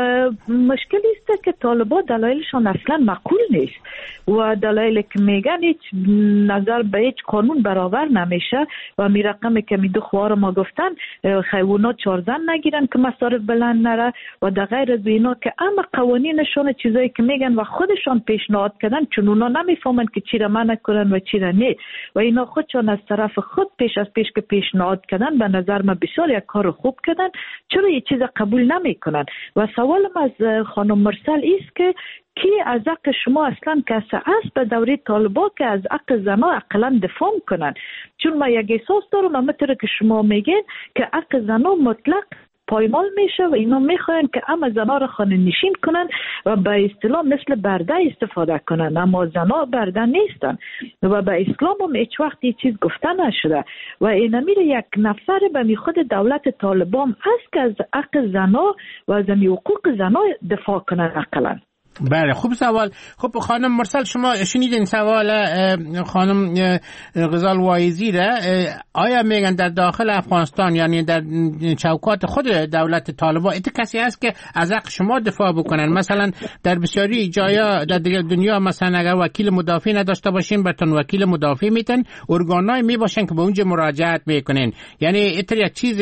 Speaker 9: مشکلی است که طالبا دلایلشان اصلا معقول نیست و دلایلی که میگن هیچ نظر به هیچ قانون برابر نمیشه و می رقمی که می دو خوار ما گفتن خیونا چهار زن نگیرن که مصارف بلند نره و در غیر از اینا که اما قوانینشون چیزایی که میگن و خودشان پیشنهاد کردن چون اونا نمیفهمن که چی را منع کنن و چی را نه و اینا خودشان از طرف خود پیش از پیش که پیشنهاد کردن به نظر من بسیار یک کار خوب کردن، چرا یه چیز قبول نمیکنن؟ و سوالم از خانم مرسل است که کی از حق شما اصلا کسی است به دوره طالبا که از حق زنا اقلا دفاع کنن؟ چون ما یک احساس دارم همونطور که شما میگین که حق زنا مطلق پایمال میشه و اینا میخواین که اما زنا را خانه نشین کنن و به اصطلاح مثل برده استفاده کنن، اما زنا برده نیستن و به اسلام هم هیچ وقت این چیز گفته نشده و این امیر یک نفر به می خود دولت طالبان هست که از حق زنا و از حقوق زنا دفاع کنن اقلا.
Speaker 2: بله خوب سوال. خب خانم مرسل شما شنیدین سوال خانم غزال وایزی را. آیا میگن در داخل افغانستان یعنی در چوکات خود دولت طالبان ایت کسی هست که از حق شما دفاع بکنن؟ مثلا در بسیاری جایا در دنیا مثلا اگر وکیل مدافع نداشته باشین براتون وکیل مدافع میتن، ارگانای می باشن که به اونجا مراجعت میکنین، یعنی ایتر یک چیز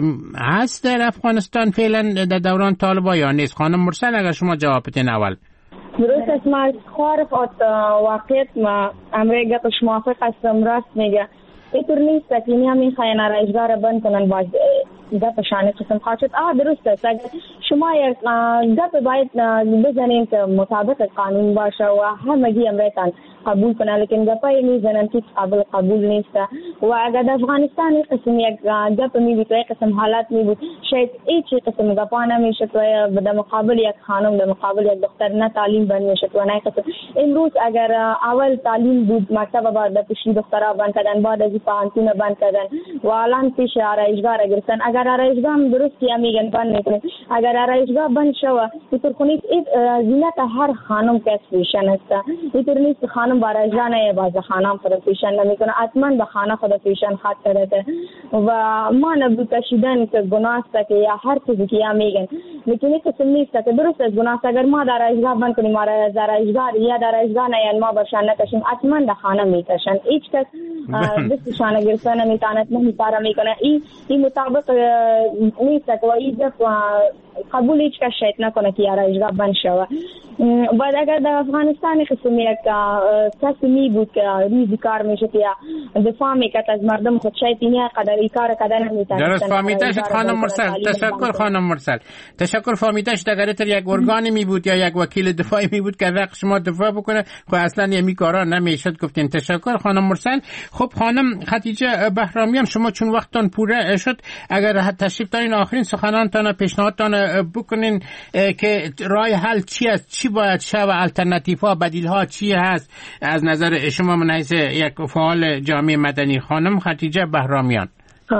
Speaker 2: هست در افغانستان فعلا در دوران طالبان یا نیست؟ خانم مرسل اگر شما جواب بدین اول.
Speaker 7: درست است. ما خارف ات واقعیت ما امریکا توش موافق هستم، راست میگه. اینطور نیست که اینها میخواین آرایشگاه را بند کنن باز گپ شانه قسم خواهد. آه درست است. اگر شما یک گپ باید بزنین که مطابق قانون باشه و همگی امریکان قبول کنن، لیکن گپای میزنن که قابل قبول نیست و اگر در افغانستان یک قسم یک گپ میبود و یک قسم حالات میبود شاید هیچ قسم گپا نمیشد و در مقابل یک خانم در مقابل یک دختر نه تعلیم بند میشد و نه قسم. امروز اگر اول تعلیم بود مکتب بعد پیشی دخترها بند کردن، بعد از پانتون بند کردن و الان پیش آرایشگاه را گرفتن. اگر آرایشگاه هم درست کیا میگن بند میکنن، اگر آرایشگاه بند شود اینطور کنید زینت هر خانم که فیشن است، اینطور نیست خانم آرایشگاه نه باز خانم خود فیشن نمیکنه، حتما به خانه خود فیشن خط کرده و ما نبود کشیدن که گناه است که یا هر چیزی که یا میگن، لیکن این قسم نیست که درست است گناه است. اگر ما در آرایشگاه بند کنیم آرایشگاه یا در آرایشگاه نه یعنی ما برشان نکشیم، حتما در خانه میکشن. هیچ کس دستشان گرفتن نمیتواند نمیپاره میکنه. این این مطابق نیست که این قبول هیچ کس شاید نکنه که آرایشگاه بند شود. بعد اگر در افغانستان قسم یک کسی می بود که ریزی کار میشه که دفاع میکرد از مردم خود شاید این قدر ای کار قدر نمیتونه.
Speaker 2: درست فهمیده شد خانم مرسل. تشکر خانم مرسل. تشکر فهمیده شد. اگر تر یک ارگانی می بود یا یک وکیل دفاعی می بود که حق شما دفاع بکنه خب اصلا یمی کارا نمیشد گفتین. تشکر خانم مرسل. خب خانم خدیجه بهرامیان شما چون وقتتون پوره شد اگر تشریف دارین آخرین سخنانتان پیشنهادتان بکنین که راه حل چی است، چی باید شه و الटरनेटिव ها بدیل ها چی هست از نظر شما من حیث یک فعال جامعه مدنی؟ خانم خدیجه بهرامیان.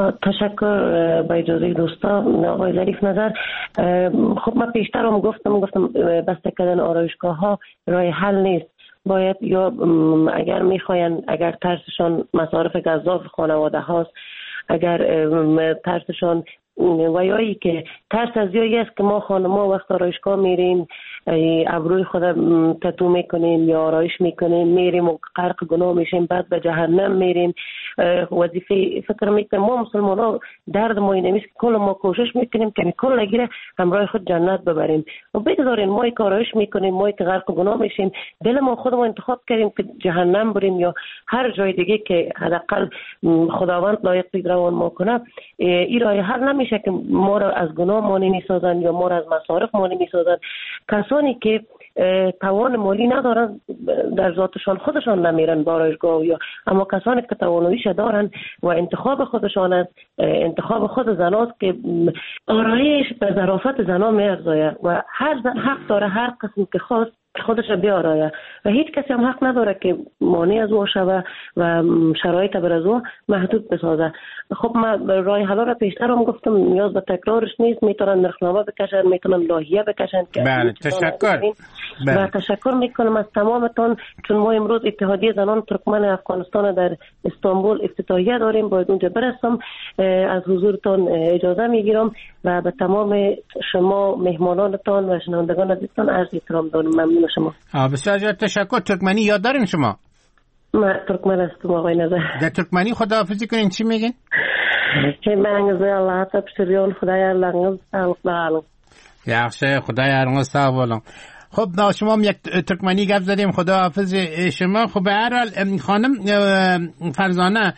Speaker 8: تشکر با اجازه دوستان. آقای ظریف نظر، خب من پیشتر هم گفتم گفتم بسته کردن آرایشگاه ها راه حل نیست. باید یا اگر میخواین اگر ترسشان مصارف گزاف خانواده هاست، اگر ترسشان ویایی که ترس از یایی است که ما خانم‌ها وقت آرایشگاه میریم ابروی خود تتو میکنیم یا آرایش میکنیم میریم و غرق گناه میشیم بعد به جهنم میریم. وظیفه فکر میکنم ما مسلمان ها درد ما اینه میست که کل ما کوشش میکنیم که کل نگیره همراه خود جنت ببریم و بگذاریم ما که آرایش میکنیم ما که غرق گناه میشیم دل ما خودمون انتخاب کردیم که جهنم بریم یا هر جای دیگه که حداقل خداوند لایق بید روان ما کنه. این راه حل نمیشه که ما را از گناه مانع میسازن یا ما را از مصارف مانع میسازن. کسا کسانی که توان مالی ندارن در ذاتشان خودشان نمیرن به آرایشگاه، یا اما کسانی که تواناییش دارن و انتخاب خودشان است، انتخاب خود زناست که آرایش به ظرافت زنا می‌افزاید و هر زن حق داره هر قسم که خواست خودش بیارایه و هیچ کسی هم حق نداره که مانع از او شوه و شرایط بر از او محدود بسازه. خب من راه حل را پیشتر هم گفتم، نیاز به تکرارش نیست، میتونن نرخنامه بکشن، میتونن لایحه بکشن.
Speaker 2: بله تشکر.
Speaker 8: و تشکر میکنم از تمامتون، چون ما امروز اتحادیه زنان ترکمن افغانستان در استانبول افتتاحیه داریم، باید اونجا برسم. از حضورتون اجازه میگیرم و به تمام شما مهمانانتان و شنوندگان عزیزتان عرض احترام دارم. ممنون شما.
Speaker 2: بسیار زیاد تشکر. ترکمنی یاد دارین شما؟
Speaker 8: ما ترکمن هستم آقای نظر.
Speaker 2: در ترکمنی خداحافظی کنین چی میگین؟
Speaker 8: که منگزه الله تا بشریون خدای ارلنگز سالق بغالم.
Speaker 2: یخشه خدای ارلنگز سالق بغالم. خب شما هم یک ترکمنی گپ زدیم، خداحافظ شما. خب به هر حال خانم فرزانه،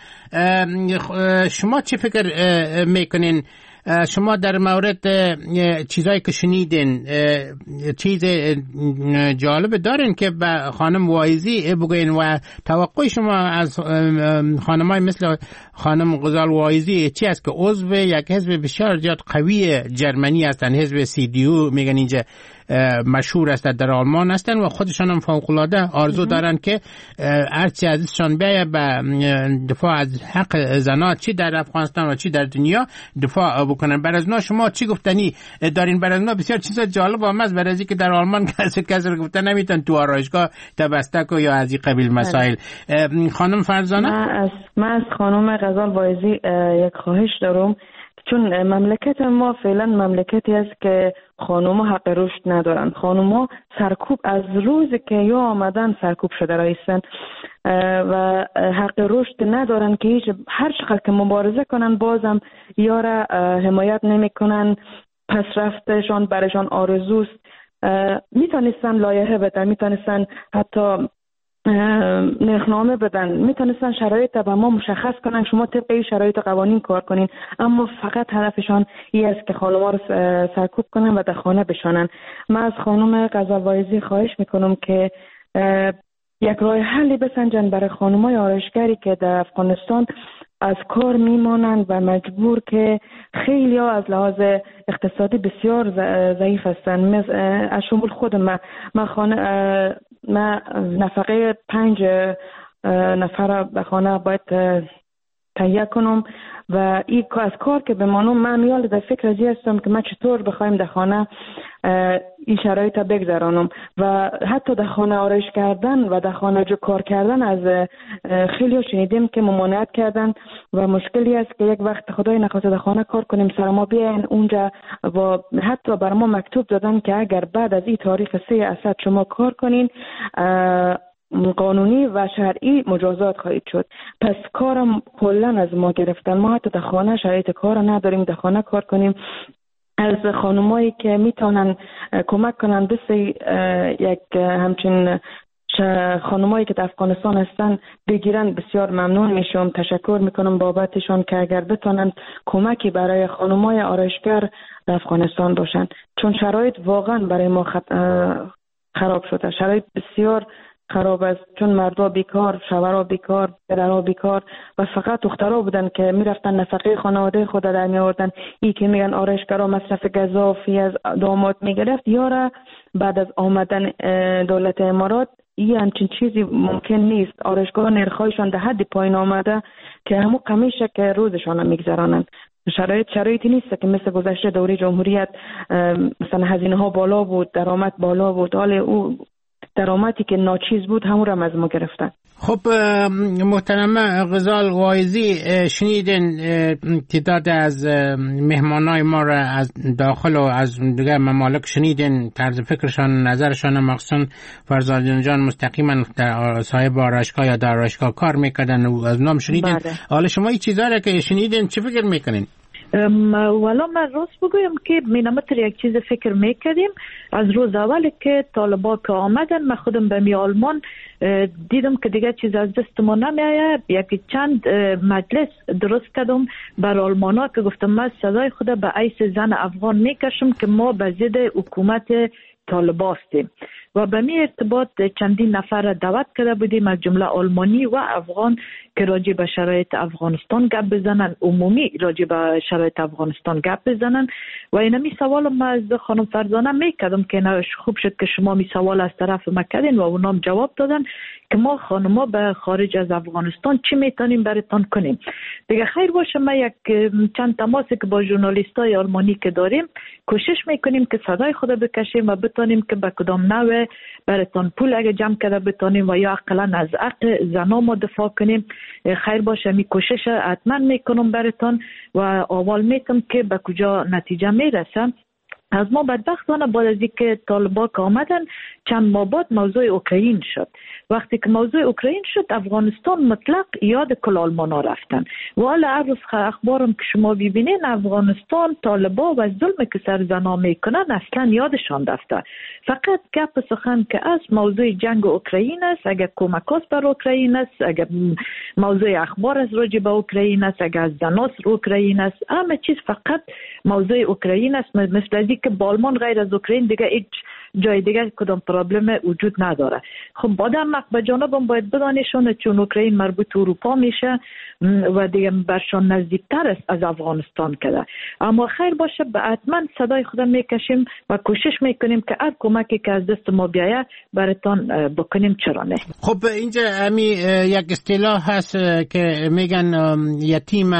Speaker 2: شما چی فکر میکنین؟ شما در مورد چیزایی که شنیدین چیز جالب دارین که به خانم وایزی بگوین و توقع شما از خانمای مثل خانم غزال وایزی چی است که عضو یک حزب بسیار زیاد قوی جرمنی هستن، حزب سی دی او میگن اینجا مشهور است، در آلمان هستن و خودشان هم فوق‌العاده آرزو دارن که هرچی ازشان بیایه به دفاع از حق زنان چی در افغانستان و چی در دنیا دفاع بکنن. برای ازنا شما چی گفتنی دارین؟ برای ازنا بسیار چیزا جالب آمد، برای ازی که در آلمان کسی کسی گفتن نمیتون تو آرایشگاه تبستک و یا از این قبیل مسائل. خانم فرزانه،
Speaker 9: من از من از خانم غزال وایزی یک خواهش دارم، چون مملکت ما فعلا مملکتی است که خانوما حق رشد ندارن. خانوما سرکوب از روزی که یا آمدن سرکوب شده رایستن و حق رشد ندارن که هیچ هر چقدر که مبارزه کنن بازم یا را حمایت نمی کنن. پس رفتشان برشان آرزوست. میتونستن لایحه بدن، میتونستن حتی نرخنامه بدن، میتونستن شرایط به ما مشخص کنن شما طبق این شرایط قوانین کار کنین، اما فقط هدفشان این است که خانم‌ها رو سرکوب کنن و در خانه بشانن. من از خانم غزال وایزی خواهش میکنم که یک راه حلی بسنجن برای خانم‌های آرایشگری که در افغانستان از کار میمانند و مجبور که خیلی ها از لحاظ اقتصادی بسیار ضعیف هستند. از شمول خود من من خانه من نفقه پنج نفر به خانه باید تهیه کنم و این از کار که بمانم من میال در فکر ازی هستم که من چطور بخوایم در خانه این شرایط بگذرانم و حتی در خانه آرایش کردن و در خانه جو کار کردن از خیلی ها شنیدیم که ممانعت کردن و مشکلی است که یک وقت خدای نخواسته در خانه کار کنیم سر ما بیاین اونجا و حتی بر ما مکتوب دادن که اگر بعد از این تاریخ سه اسد شما کار کنین قانونی و شرعی مجازات خواهید شد. پس کارم کلا از ما گرفتن، ما حتی در خانه شرایط کار نداریم در خانه کار کنیم. از خانمایی که میتونن کمک کنن بس یک همچین خانمایی که در افغانستان هستن بگیرن بسیار ممنون میشم. تشکر میکنم بابتشون که اگر بتونن کمکی برای خانمای آرایشگر در افغانستان باشن، چون شرایط واقعا برای ما خراب شده، شرایط بسیار خراب است، چون مردا بیکار، شوهرها بیکار، پدرها بیکار و فقط دخترها بودن که میرفتن نفقه خانواده خود در می آوردن. ای که میگن آرایشگرها مصرف گزافی از داماد میگرفت یارا بعد از آمدن دولت امارات این همچین چیزی ممکن نیست. آرایشگرها نرخایشان در حد پایین آمده که همو قمیشه که روزشان میگذرانند. شرایط شرایطی نیست که مثل گذشته دوره جمهوریت مثلا هزینه ها بالا بود، درآمد بالا بود، حال او درآمدی که ناچیز بود همون رو از ما گرفتن.
Speaker 2: خب محترمه غزال وایزی، شنیدین تعداد از مهمانای ما را از داخل و از دیگر ممالک شنیدین، طرز فکرشان، نظرشان، مخصوصا فرزانه جان مستقیما در صاحب آرایشگاه یا در آرایشگاه کار میکردن و از نام شنیدین. حالا شما این چیزا را که شنیدین چی فکر میکنین؟
Speaker 9: والا من راست بگویم که مینامتر یک چیز فکر میکردیم از روز اول که طالبا که آمدن. من خودم به می آلمان دیدم که دیگه چیز از دست ما نمیایه. یکی چند مجلس درست کردم بر آلمانا که گفتم من صدای خود به عیس زن افغان میکشم که ما به ضد حکومت طالبان هستیم و به می ارتباط چندین نفر دعوت کرده بودیم از جمله آلمانی و افغان که راجع به شرایط افغانستان گپ بزنن، عمومی راجع به شرایط افغانستان گپ بزنن و اینمی سوال ما از خانم فرزانه میکردم که خوب شد که شما می سوال از طرف ما کردین و اونام جواب دادن که ما خانما به خارج از افغانستان چی میتونیم براتون کنیم. دیگه خیر باشه ما یک چند تماسی که با ژورنالیستای آلمانی که داریم کوشش میکنیم که صدای خود بکشیم و بتونیم که به کدام نوع براتون پول اگه جمع کرده بتونیم و یا اقلا از حق زنا ما دفاع کنیم. خیر باشه می کوشش حتما میکنم براتون و اول میتم که به کجا نتیجه میرسم. از ما بدبختانه بعد از اینکه طالبان که آمدن چند ماه بعد موضوع اوکراین شد. وقتی که موضوع اوکراین شد افغانستان مطلق یاد کل آلمانا رفتن و حالا عرض اخبارم که شما ببینین افغانستان طالبان و ظلم که سر زنا میکنن اصلا یادشان رفته. فقط گپ سخن که از موضوع جنگ اوکراین است، اگر کمک است بر اوکراین است، اگر موضوع اخبار از راجع به اوکراین است، اگر از زناس اوکراین است، همه چیز فقط موضوع اوکراین است. مثل از که بالمان غیر از اوکراین دیگه هیچ جای دیگه کدام پرابلم وجود نداره. خب بعدم به جانبم باید بدانشون چون اوکراین مربوط اروپا میشه و دیگه برشان نزدیکتر است از افغانستان کده. اما خیر باشه به حتما صدای خودم میکشیم و کوشش میکنیم که هر کمکی که از دست ما بیایه براتون بکنیم، چرا نه.
Speaker 2: خب اینجا امی یک اصطلاح هست که میگن یتیم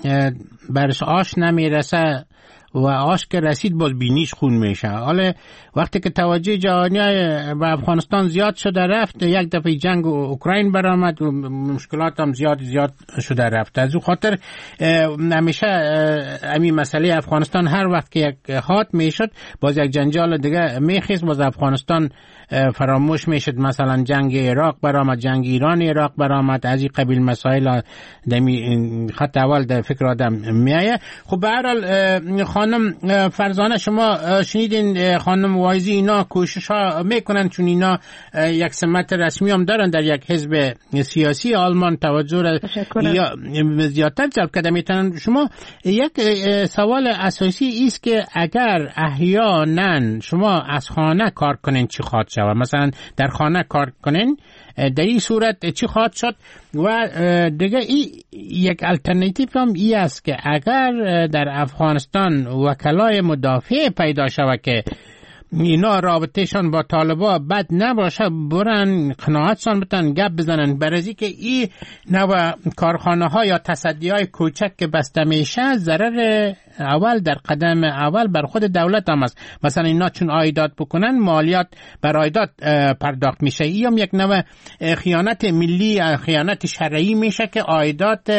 Speaker 2: برش آش نمیرسه و آش که رسید باز بینیش خون میشه. حالا وقتی که توجه جهانی به افغانستان زیاد شده رفت، یک دفعه جنگ اوکراین برآمد و مشکلات هم زیاد زیاد شده رفت. از او خاطر همیشه همین مسئله افغانستان هر وقت که یک هات میشد باز یک جنجال دیگه میخیز، باز افغانستان فراموش میشد. مثلا جنگ عراق برآمد، جنگ ایران عراق برآمد، از این قبیل مسائل دمی خط اول در فکر آدم میایه. خب به هر حال خانم فرزانه شما شنیدین خانم وایزی اینا کوشش ها میکنن چون اینا یک سمت رسمی هم دارن در یک حزب سیاسی آلمان، توجه را یا زیادتر جلب کرده میتونن. شما یک سوال اساسی ایست که اگر احیانا شما از خانه کار کنین چی خواهد شود؟ مثلا در خانه کار کنین در این صورت چی خواهد شد؟ و دیگه ای یک الٹرناتیو هم ای است که اگر در افغانستان وکلای مدافع پیدا شود که اینا رابطهشان با طالبا بد نباشه، برن قناعتشان بتن گپ بزنن، برای که این نوع کارخانه ها یا تصدی های کوچک که بسته میشه ضرر اول در قدم اول بر خود دولت هم است. مثلا اینا چون عایدات بکنن مالیات بر عایدات پرداخت میشه. این هم یک نوع خیانت ملی، خیانت شرعی میشه که عایدات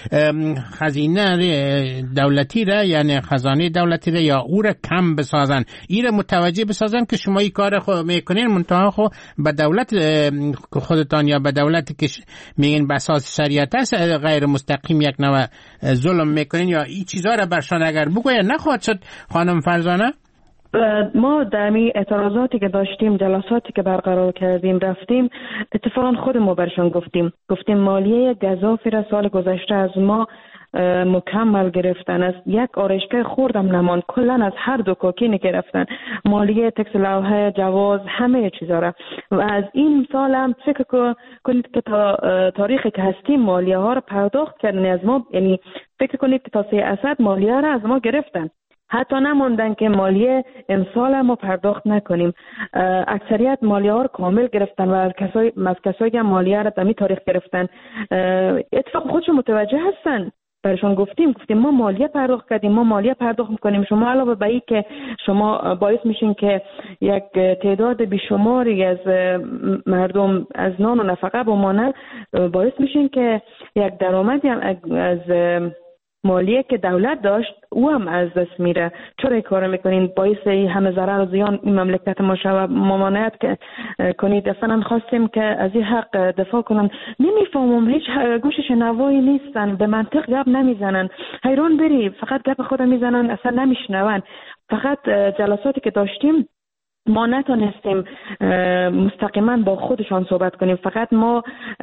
Speaker 2: خزینه دولتی را یعنی خزانه دولتی را یا او را کم بسازن، این را متوجه بسازن که شما این کار خود میکنین منتها خود به دولت خودتان یا به دولتی که میگین به اساس شریعت است غیر مستقیم یک نوع ظلم میکنین یا این چیزا را برشان اگر بگوید نخواهد شد. خانم فرزانه
Speaker 10: ما در می اعتراضاتی که داشتیم، جلساتی که برقرار کردیم، رفتیم اتفاقا خود ما برشان گفتیم گفتیم مالیه گزافی را سال گذشته از ما مکمل گرفتن، از یک آرایشگاه خوردم نمان، کلا از هر دو کوکینی که رفتن مالیه، تکس لوحه، جواز، همه چیزا را. و از این سال هم فکر کنید که تا تاریخی که هستیم مالیه ها را پرداخت کردن از ما، یعنی فکر کنید که تا سی اسد مالیه را از ما گرفتن، حتی نموندن که مالیه امسال ما پرداخت نکنیم. اکثریت مالیه ها رو کامل گرفتن و از کسای از کسایی که مالیه را در تاریخ گرفتن اتفاق خودشون متوجه هستن. برشان گفتیم گفتیم ما مالیه پرداخت کردیم، ما مالیه پرداخت میکنیم. شما علاوه بر این که شما باعث میشین که یک تعداد بیشماری از مردم از نان و نفقه بمانن، باعث میشین که یک درآمدی هم از مالیه که دولت داشت او هم از دست میره. چرا این کار میکنین؟ باعث همه ضرر و زیان این مملکت ما شود. ممانعت که کنید. اصلا خواستیم که از این حق دفاع کنن. نمیفهمم، هیچ گوش شنوایی نیستن، به منطق گپ نمیزنن. حیران بری فقط گپ خودم میزنن، اصلا نمیشنون. فقط جلساتی که داشتیم ما نتونستیم مستقیما با خودشان صحبت کنیم، فقط ما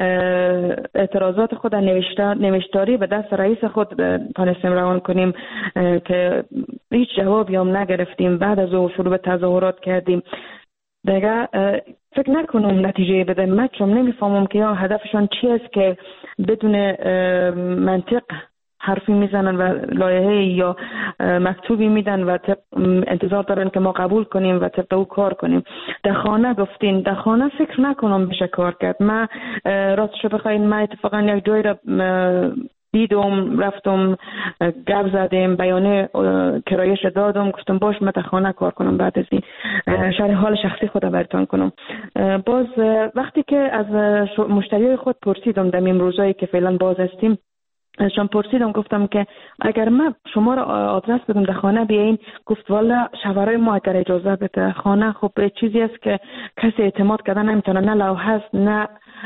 Speaker 10: اعتراضات خود نوشتار نوشتاری به دست رئیس خود تونستیم روان کنیم که هیچ جوابی هم نگرفتیم. بعد از او شروع به تظاهرات کردیم. دیگه فکر نکنم نتیجه بده. من چون نمیفهمم که یا هدفشون چی است که بدون منطق حرفی میزنن و لایحه یا مکتوبی میدن و انتظار دارن که ما قبول کنیم و طبق او کار کنیم. در خانه گفتین، در خانه فکر نکنم بشه کار کرد. من راستش بخواین من اتفاقا یک جایی را دیدم، رفتم گپ زدیم، بیانیه کرایش دادم، گفتم باش من در خانه کار کنم، بعد از این شرح حال شخصی خود براتون کنم. باز وقتی که از مشتریای خود پرسیدم در این روزایی که فعلا باز هستیم، ازشان پرسیدم گفتم که اگر من شما را آدرس بدم در خانه بیاین، گفت والا شوهرای ما اگر اجازه بده خانه خب چیزی است که کسی اعتماد کردن نمیتونه، نه لوحه است نه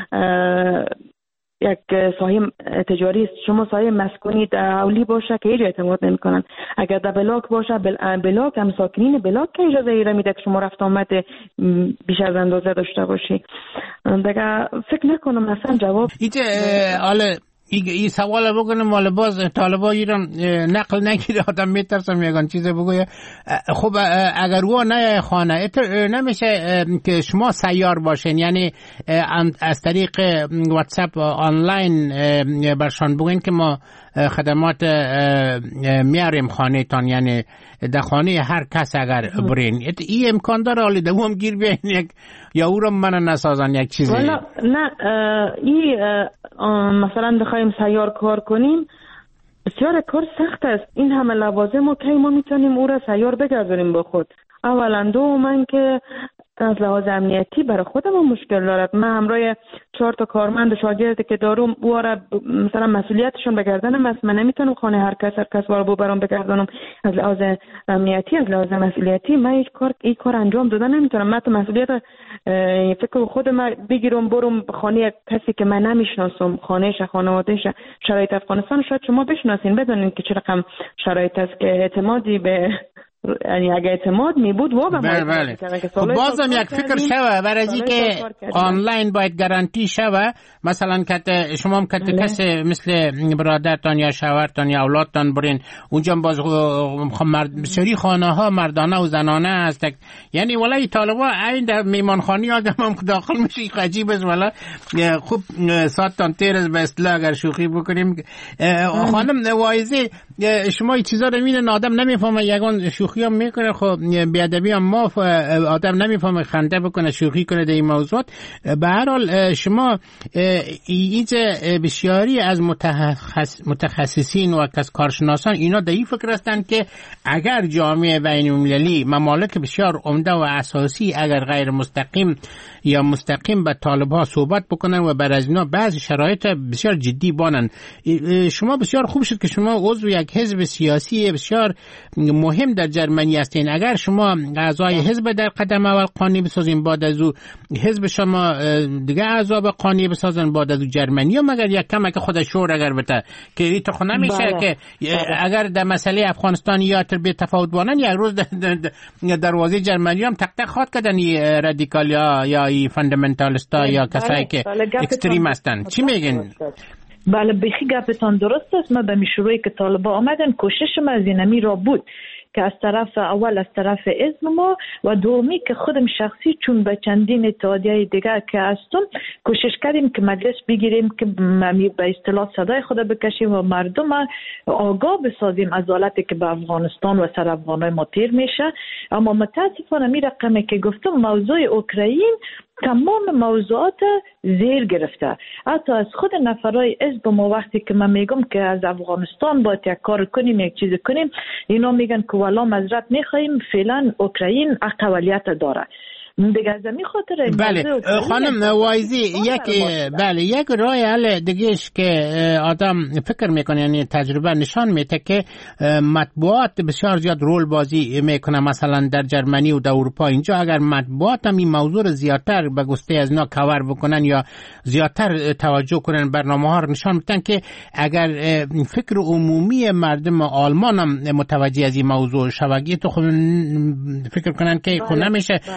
Speaker 10: یک سایه تجاری است. شما سایه مسکونی در اولی باشه که هیچ اعتماد نمیکنن، اگر در بلاک باشه بل... بلاک هم ساکنین بلاک که اجازه ایره میده که شما رفت آمد بیش از اندازه داشته باشی. دیگه فکر نکنم اصلا جواب
Speaker 2: ایده آله این سوال بکنم مال باز طالبا ایران نقل نگیره، آدم میترسم یگان چیز بگویه. خب اگر او نه خانه نمیشه که شما سیار باشین، یعنی از طریق واتساپ آنلاین برشان بگوین که ما خدمات میاریم خانه تان، یعنی در خانه هر کس اگر برین این امکان داره حالی دوام گیر بیاین یک یا او رو من نسازن یک چیزی؟
Speaker 10: والا نه، این مثلا بخوایم سیار کار کنیم بسیار کار سخت است. این همه لوازم و که ما میتونیم او را سیار بگذاریم با خود. اولا دو من که از لحاظ امنیتی برای خودم مشکل دارد. من همراه چهار تا کارمند شاگردی که دارم او را مثلا مسئولیتشون بگردنم است. من نمیتونم خانه هر کس هر کس وارو برام بگردانم. از لحاظ امنیتی از لحاظ مسئولیتی من هیچ کار این کار انجام دادن نمیتونم. من تو مسئولیت فکر خودم بگیرم برم خانه کسی که من نمیشناسم، خانهش خانوادهش شرایط افغانستان شاید شما بشناسین بدونین که چه رقم شرایط است که اعتمادی به یعنی اگه اعتماد می بود واقعا
Speaker 2: بله بله. خب بازم یک فکر شوه برای از که آنلاین باید گارانتی شوه. مثلا که شما هم که کسی مثل برادرتان یا شوهرتان یا اولادتان برین اونجا باز بسیاری خانه ها مردانه و زنانه هست، یعنی ولای طالبا این در میمانخانی آدم هم داخل میشه عجیب است. ولی خوب ساعتان تیر از به اصطلاح اگر شوخی بکنیم خانم وایزی شما این چیزا رو میبینن آدم نمیفهمه، یگان شوخی هم میکنه، خب بیادبی هم ما آدم نمیفهمه خنده بکنه شوخی کنه در این موضوعات. به هر حال شما اینجا بسیاری از متخص متخصصین و از کارشناسان اینا در این فکر هستند که اگر جامعه بین المللی ممالک بسیار عمده و اساسی اگر غیر مستقیم یا مستقیم به طالبها صحبت بکنن و بر از اینا بعض شرایط بسیار جدی بانن. شما بسیار خوب شد که شما عضو یک حزب سیاسی بسیار مهم در جرمنی هستین. اگر شما اعضای حزب در قدم اول قانونی بسازین، بعد از او حزب شما دیگه اعضا به قانونی بسازن، بعد از او جرمنی هم اگر یک کم که خودش شور اگر بته که این تو خود نمیشه بله. که بله. اگر در مسئله افغانستان یا تر به تفاوت بانن یک روز دروازه جرمنی هم تق تق خواد کردن رادیکال یا یا ای فاندامنتالیستا یا کسایی که اکستریم هستن. چی میگن؟
Speaker 9: بله بخی گپتان درست است. ما به شروعی که طالبا آمدن کوشش ما از اینمی را بود که از طرف اول از طرف حزب ما و دومی که خودم شخصی چون به چندین اتحادیه دیگه که هستم کوشش کردیم که مجلس بگیریم که به اصطلاح صدای خود بکشیم و مردم آگاه بسازیم از حالتی که به افغانستان و سر افغانای ما تیر میشه. اما متاسفانه می رقمی که گفتم موضوع اوکراین تمام موضوعات زیر گرفته. حتی از خود نفرای حزب ما وقتی که من میگم که از افغانستان باید یک کار کنیم یک چیز کنیم، اینا میگن که والا معذرت میخوایم فعلا اوکراین اقلیت داره. دیگه از می خاطر
Speaker 2: بله خانم وایزی یک بله یک راه حل دیگهش که آدم فکر میکنه یعنی تجربه نشان میده که مطبوعات بسیار زیاد رول بازی میکنه. مثلا در جرمنی و در اروپا اینجا اگر مطبوعات هم این موضوع رو زیادتر به گسته از اینا کاور بکنن یا زیادتر توجه کنن برنامه ها رو نشان میدن که اگر فکر عمومی مردم آلمان هم متوجه از این موضوع شوگی تو خود فکر کنن که خود نمیشه کل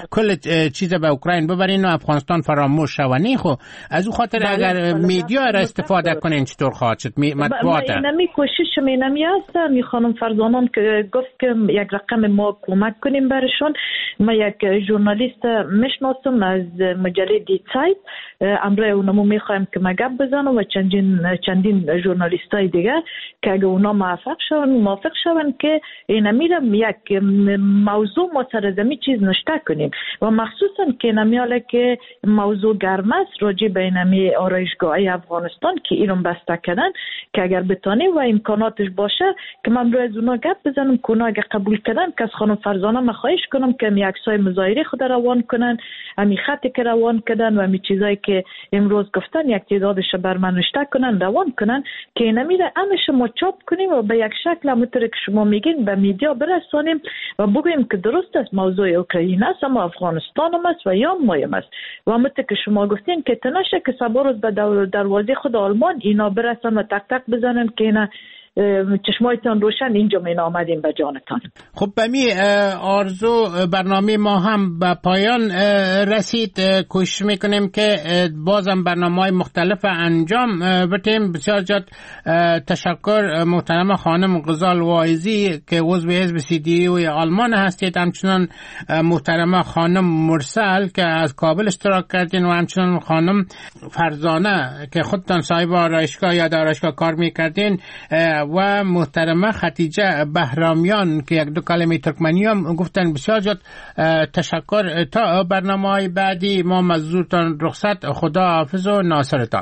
Speaker 2: چیز به اوکراین ببرین و افغانستان فراموش شونی. خو از اون خاطر اگر میدیا را استفاده کنین چطور خواهد شد؟ مطبوعات
Speaker 9: اینمی کوشش اینمی است. می خانم فرزانان که گفت که یک رقم ما کمک کنیم برشون. ما یک ژورنالیست میشناسم از مجله دی سایت، امروز اونمو میخوایم که مگب بزنم و چندین چندین ژورنالیستای دیگه که اگه اونا موافق شون موافق شون که اینمی را یک موضوع ما سر زمین چیز نشته کنیم و مخصوصا که نمیاله که موضوع گرم است راجع به اینمی آرایشگاه افغانستان که ایران بسته کردن که اگر بتانیم و امکاناتش باشه که من روی از اونا گپ بزنم که اونا اگر قبول کردن که از خانم فرزانه من خواهش کنم که می عکسای مظاهره خود روان کنن، امی خطی که روان کردن و امی چیزایی که امروز گفتن یک تعدادش بر من نشته کنن روان کنن که اینمی را همش ما چاپ کنیم و به یک شکل همونطور که شما میگین به میدیا برسانیم و بگوییم که درست است موضوع اوکراین است اما افغانستان هم است و یا مایم است و همونطور که شما گفتین که تنشه که سبا روز به دروازه خود آلمان اینا برسن و تک تک بزنن که اینا چشمایتان روشن اینجا می آمدیم به جانتان.
Speaker 2: خب بمی آرزو برنامه ما هم به پایان رسید. کوشش میکنیم که بازم برنامه‌های مختلف انجام بدیم. بسیار زیاد تشکر محترم خانم غزال واعظی که عضو حزب سی دی او آلمان هستید، همچنان محترم خانم مرسل که از کابل اشتراک کردین و همچنان خانم فرزانه که خودتان صاحب آرایشگاه یا آرایشگاه کار میکردین و محترمه خدیجه بهرامیان که یک دو کلمه ترکمنی هم گفتن. بسیار زیاد تشکر. تا برنامه‌های بعدی ما مزدورتان رخصت. خدا حافظ و ناصرتان.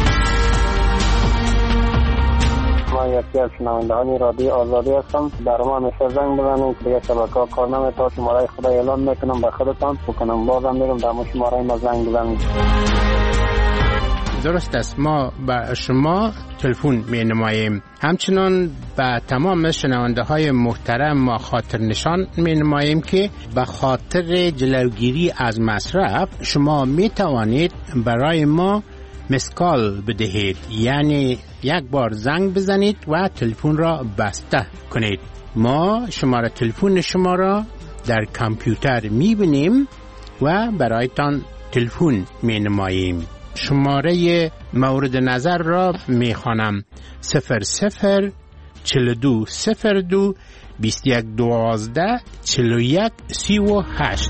Speaker 11: ما یکی از شنوندگان رادیو آزادی هستم. در ما همیشه زنگ بزنید دیگه شبکه‌ها کار نمی‌کنه. شماره خدا اعلام میکنم به خودتان بکنم بازم میگم در شماره ما زنگ بزنید.
Speaker 2: درست است، ما به شما تلفن می نماییم. همچنان به تمام شنونده های محترم ما خاطر نشان می نماییم که به خاطر جلوگیری از مصرف شما می توانید برای ما مسکال بدهید، یعنی یک بار زنگ بزنید و تلفن را بسته کنید. ما شماره تلفن شما را در کامپیوتر می بینیم و برایتان تلفن می نماییم. شماره مورد نظر را می خوانم: صفر صفر چل دو صفر دو بیست یک دوازده چل و یک سی و هشت.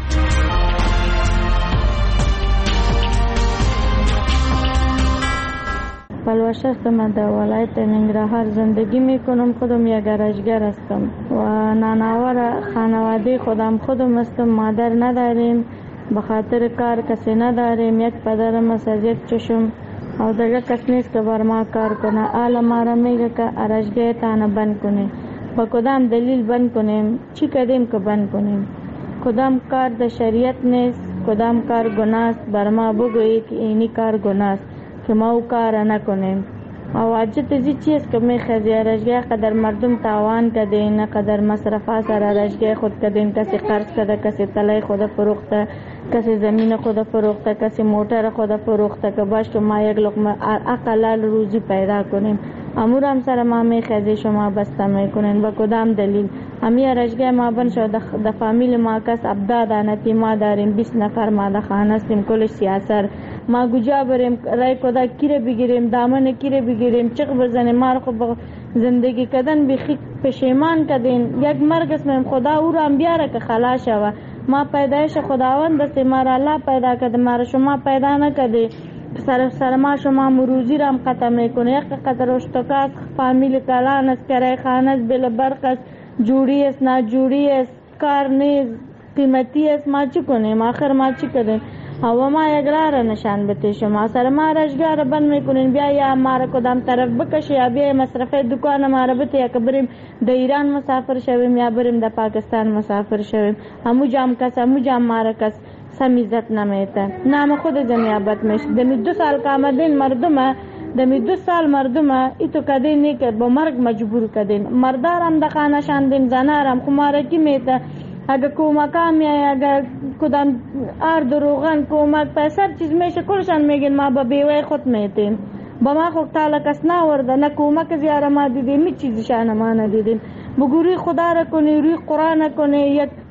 Speaker 12: پلوش هستم. من در ولایت ننگرهار زندگی می کنم. خودم یک گرشگر هستم و نانآور خانواده خودم خودم هستم. مادر نداریم، به خاطر کار کسی نداریم. یک پدرم است از یک چشم او دیگه کس نیست که بر ما کار کنه. حالا ما را میگه که آرایشگاه تانه بند کنیم. با کدام دلیل بند کنیم؟ چی کردیم که بند کنیم؟ کدام کار در شریعت نیست، کدام کار گناه است. بر ما بگویی که اینی کار گناه است که ما او کار نکنیم. او حاجت ازی چیست که میخوازی آرایشگاه قدر مردم تاوان کدین، قدر مصرفات سر آرایشگاه خود کدین. کسی قرض کده، کسی طلای خود فروخته، کسی زمین خود فروخته، کسی موتر خود فروخته که باش که ما یک لقمه اقلال روزی پیدا کنیم. امور هم سر ما میخوازی شما بسته میکنین. با کدام دلیل؟ همی آرایشگاه ما بند شد. در فامیل ما کس ابداد آنتی ما داریم. بیست نفر ما در خانه هستیم کلش سیاسر. ما کجا بریم؟ رای کدا کیره بگیریم؟ دامن کیره بگیریم؟ چق بزنیم؟ ما رو زندگی کردن بخی پشیمان کردین. یک مرگ اسمیم خدا او رو هم بیاره که خلاص شوه. ما پیدایش خداوند است. ما را الله پیدا کرده، ما را شما پیدا نکرده. سر سر ما شما مروزی را هم قطع میکنه. یک قطر اشتکاس فامیل کلان است، کرای خانه است، بل برق است، جوری است، ناجوری است، کار نیست، قیمتی است. ما چی کنیم؟ آخر ما چی کنیم؟ هوا ما یک راه را نشان بده. شما سر ما آرایشگاه را بند میکنین. بیا یا ما را کدام طرف بکشه یا بیا مصرفه دکان ما را بده یا که بریم در ایران مسافر شویم یا بریم در پاکستان مسافر شویم. همو جام کس همو جام ما را کس سمیزت نمیته. نام خود زمیابت میشه. دمی دو سال که آمدین مردم دمی دو سال مردم ای تو کدین نیکرد با مرگ مجبور کدین. مردارم در خانه شاندین، زنارم خمارکی میته. اگر کمک هم یا اگر کدام آرد و روغن کمک پیسر چیز میشه کلشان میگین ما با بیوه خود میتیم. با ما خود تالا کس نورده، نه کمک زیاره ما دیدیم، می چیزشان ما ندیدیم. بگوری خدا را کنی، روی قرآن کنی، یک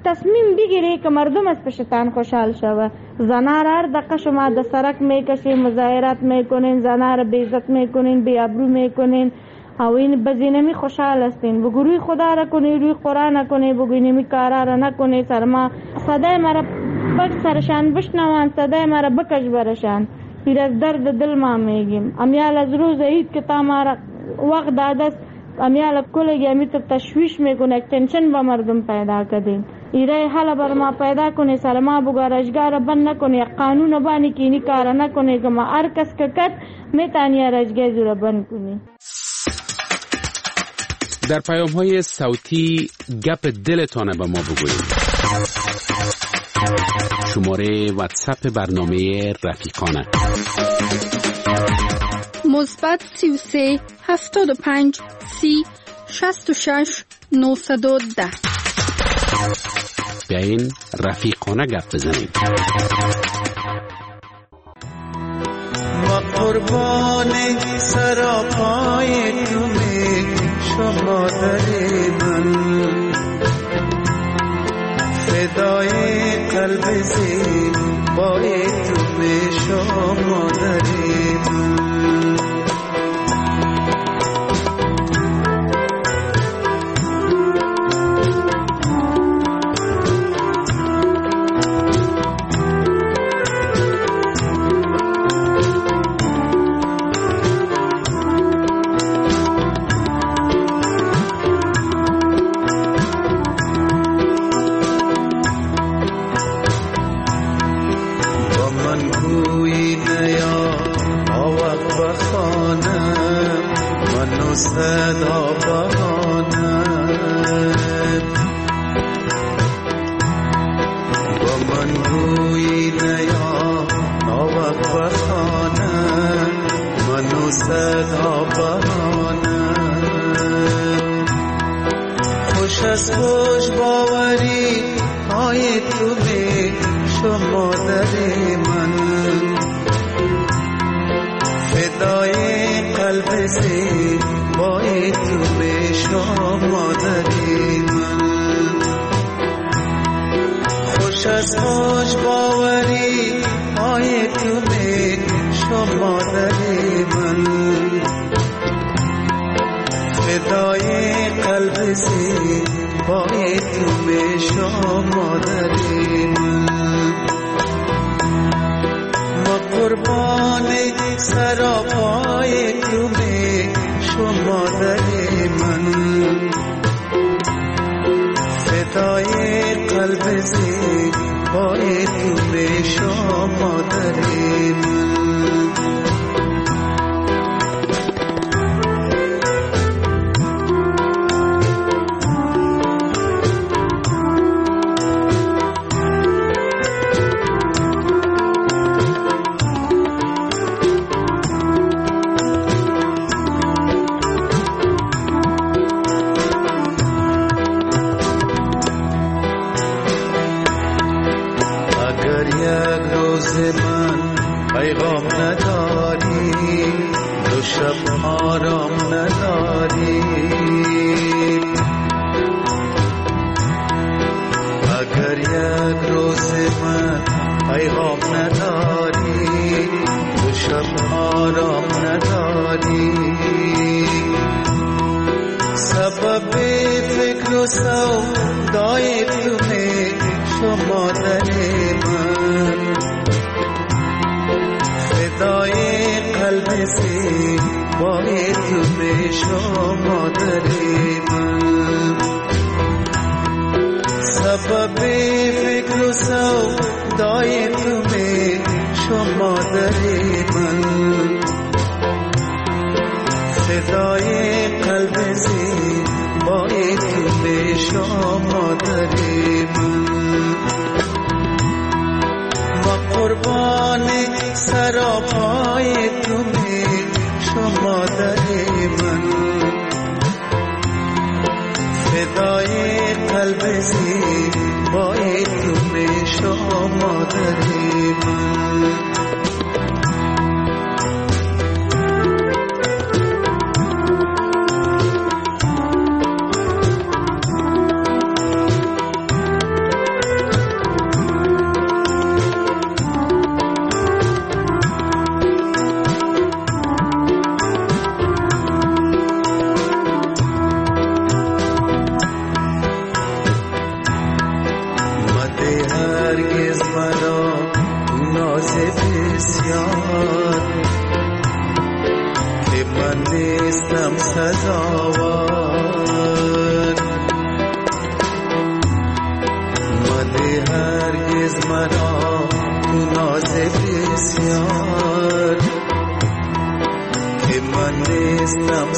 Speaker 12: تصمیم بگیری که مردم از پشتان خوشحال شوه. زنها را هر دقیقه شما در سرک میکشین، مظاهرات میکنین، زنها را بیعزت میکنین، بیابرو میکنین، او این بزینمی خوشحال هستین. بگو روی خدا را کنی، روی قرآن کنی، بگو اینمی کارا را نکنی. سر ما صدای مرا بک سرشان بشنوان، صدای مرا بکش برشان. پیر از درد دل ما میگیم. امیال از روز عید که تا ما را وقت دادست، امیال کلگی امی تو تشویش میکنه، تنشن با مردم پیدا کردین. ایره حالا بر ما پیدا کنی، سر ما بگو رجگار بند نکنی، قانون بانی که اینی کارا نکنی که ما هر کس که کت میتانی رجگاه زور بند کنی.
Speaker 3: در پیام های صوتی گپ دلتانه به ما بگویید. شماره واتساپ برنامه رفیقانه
Speaker 13: مثبت سی و سه هفتاد و پنج سی شصت و شش نهصد و ده.
Speaker 3: بیاین رفیقانه گپ بزنیم.
Speaker 14: ما قربان سراپای تو می شما داری من، فدای قلب زیبای تو می شما داری من. صدا بهانه با من روی نیا ناوق بخانه منو صدا بهانه خوش از خوش باوری های تو به شما در من فدای قلب سی بای تو به شما داری من خوش از خوش باوری آی تو به شما داری من فدای قلب سی بای تو به شما داری من ما قربان سراپای تو به شما داری من فدای قلب زیبای تو به شما داری من پیغام نداری دو شب آرام نداری اگر یک روز من پیغام نداری دو شب آرام نداری سبب فکر و سودای تو می شما داری من فدای قلب سی بای تو به شما داری من سبب فکر و سودای تو به شما داری من فدای قلب سی بای تو به شما داری من ما قربان سراپای تو می شما داری من فدای قلب زیبای تو می شما داری من ناز بسیار که من نیستم سزاوار. مده هرگز مرا تو ناز بسیار که من نیستم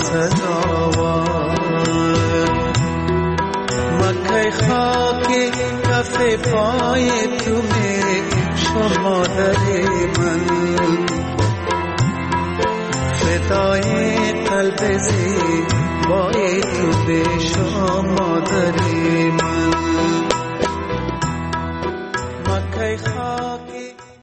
Speaker 14: سزاوار. مکه خاک کف پای تو می شما در من، فدای قلب زیبای تو به شما در من. مکه خاک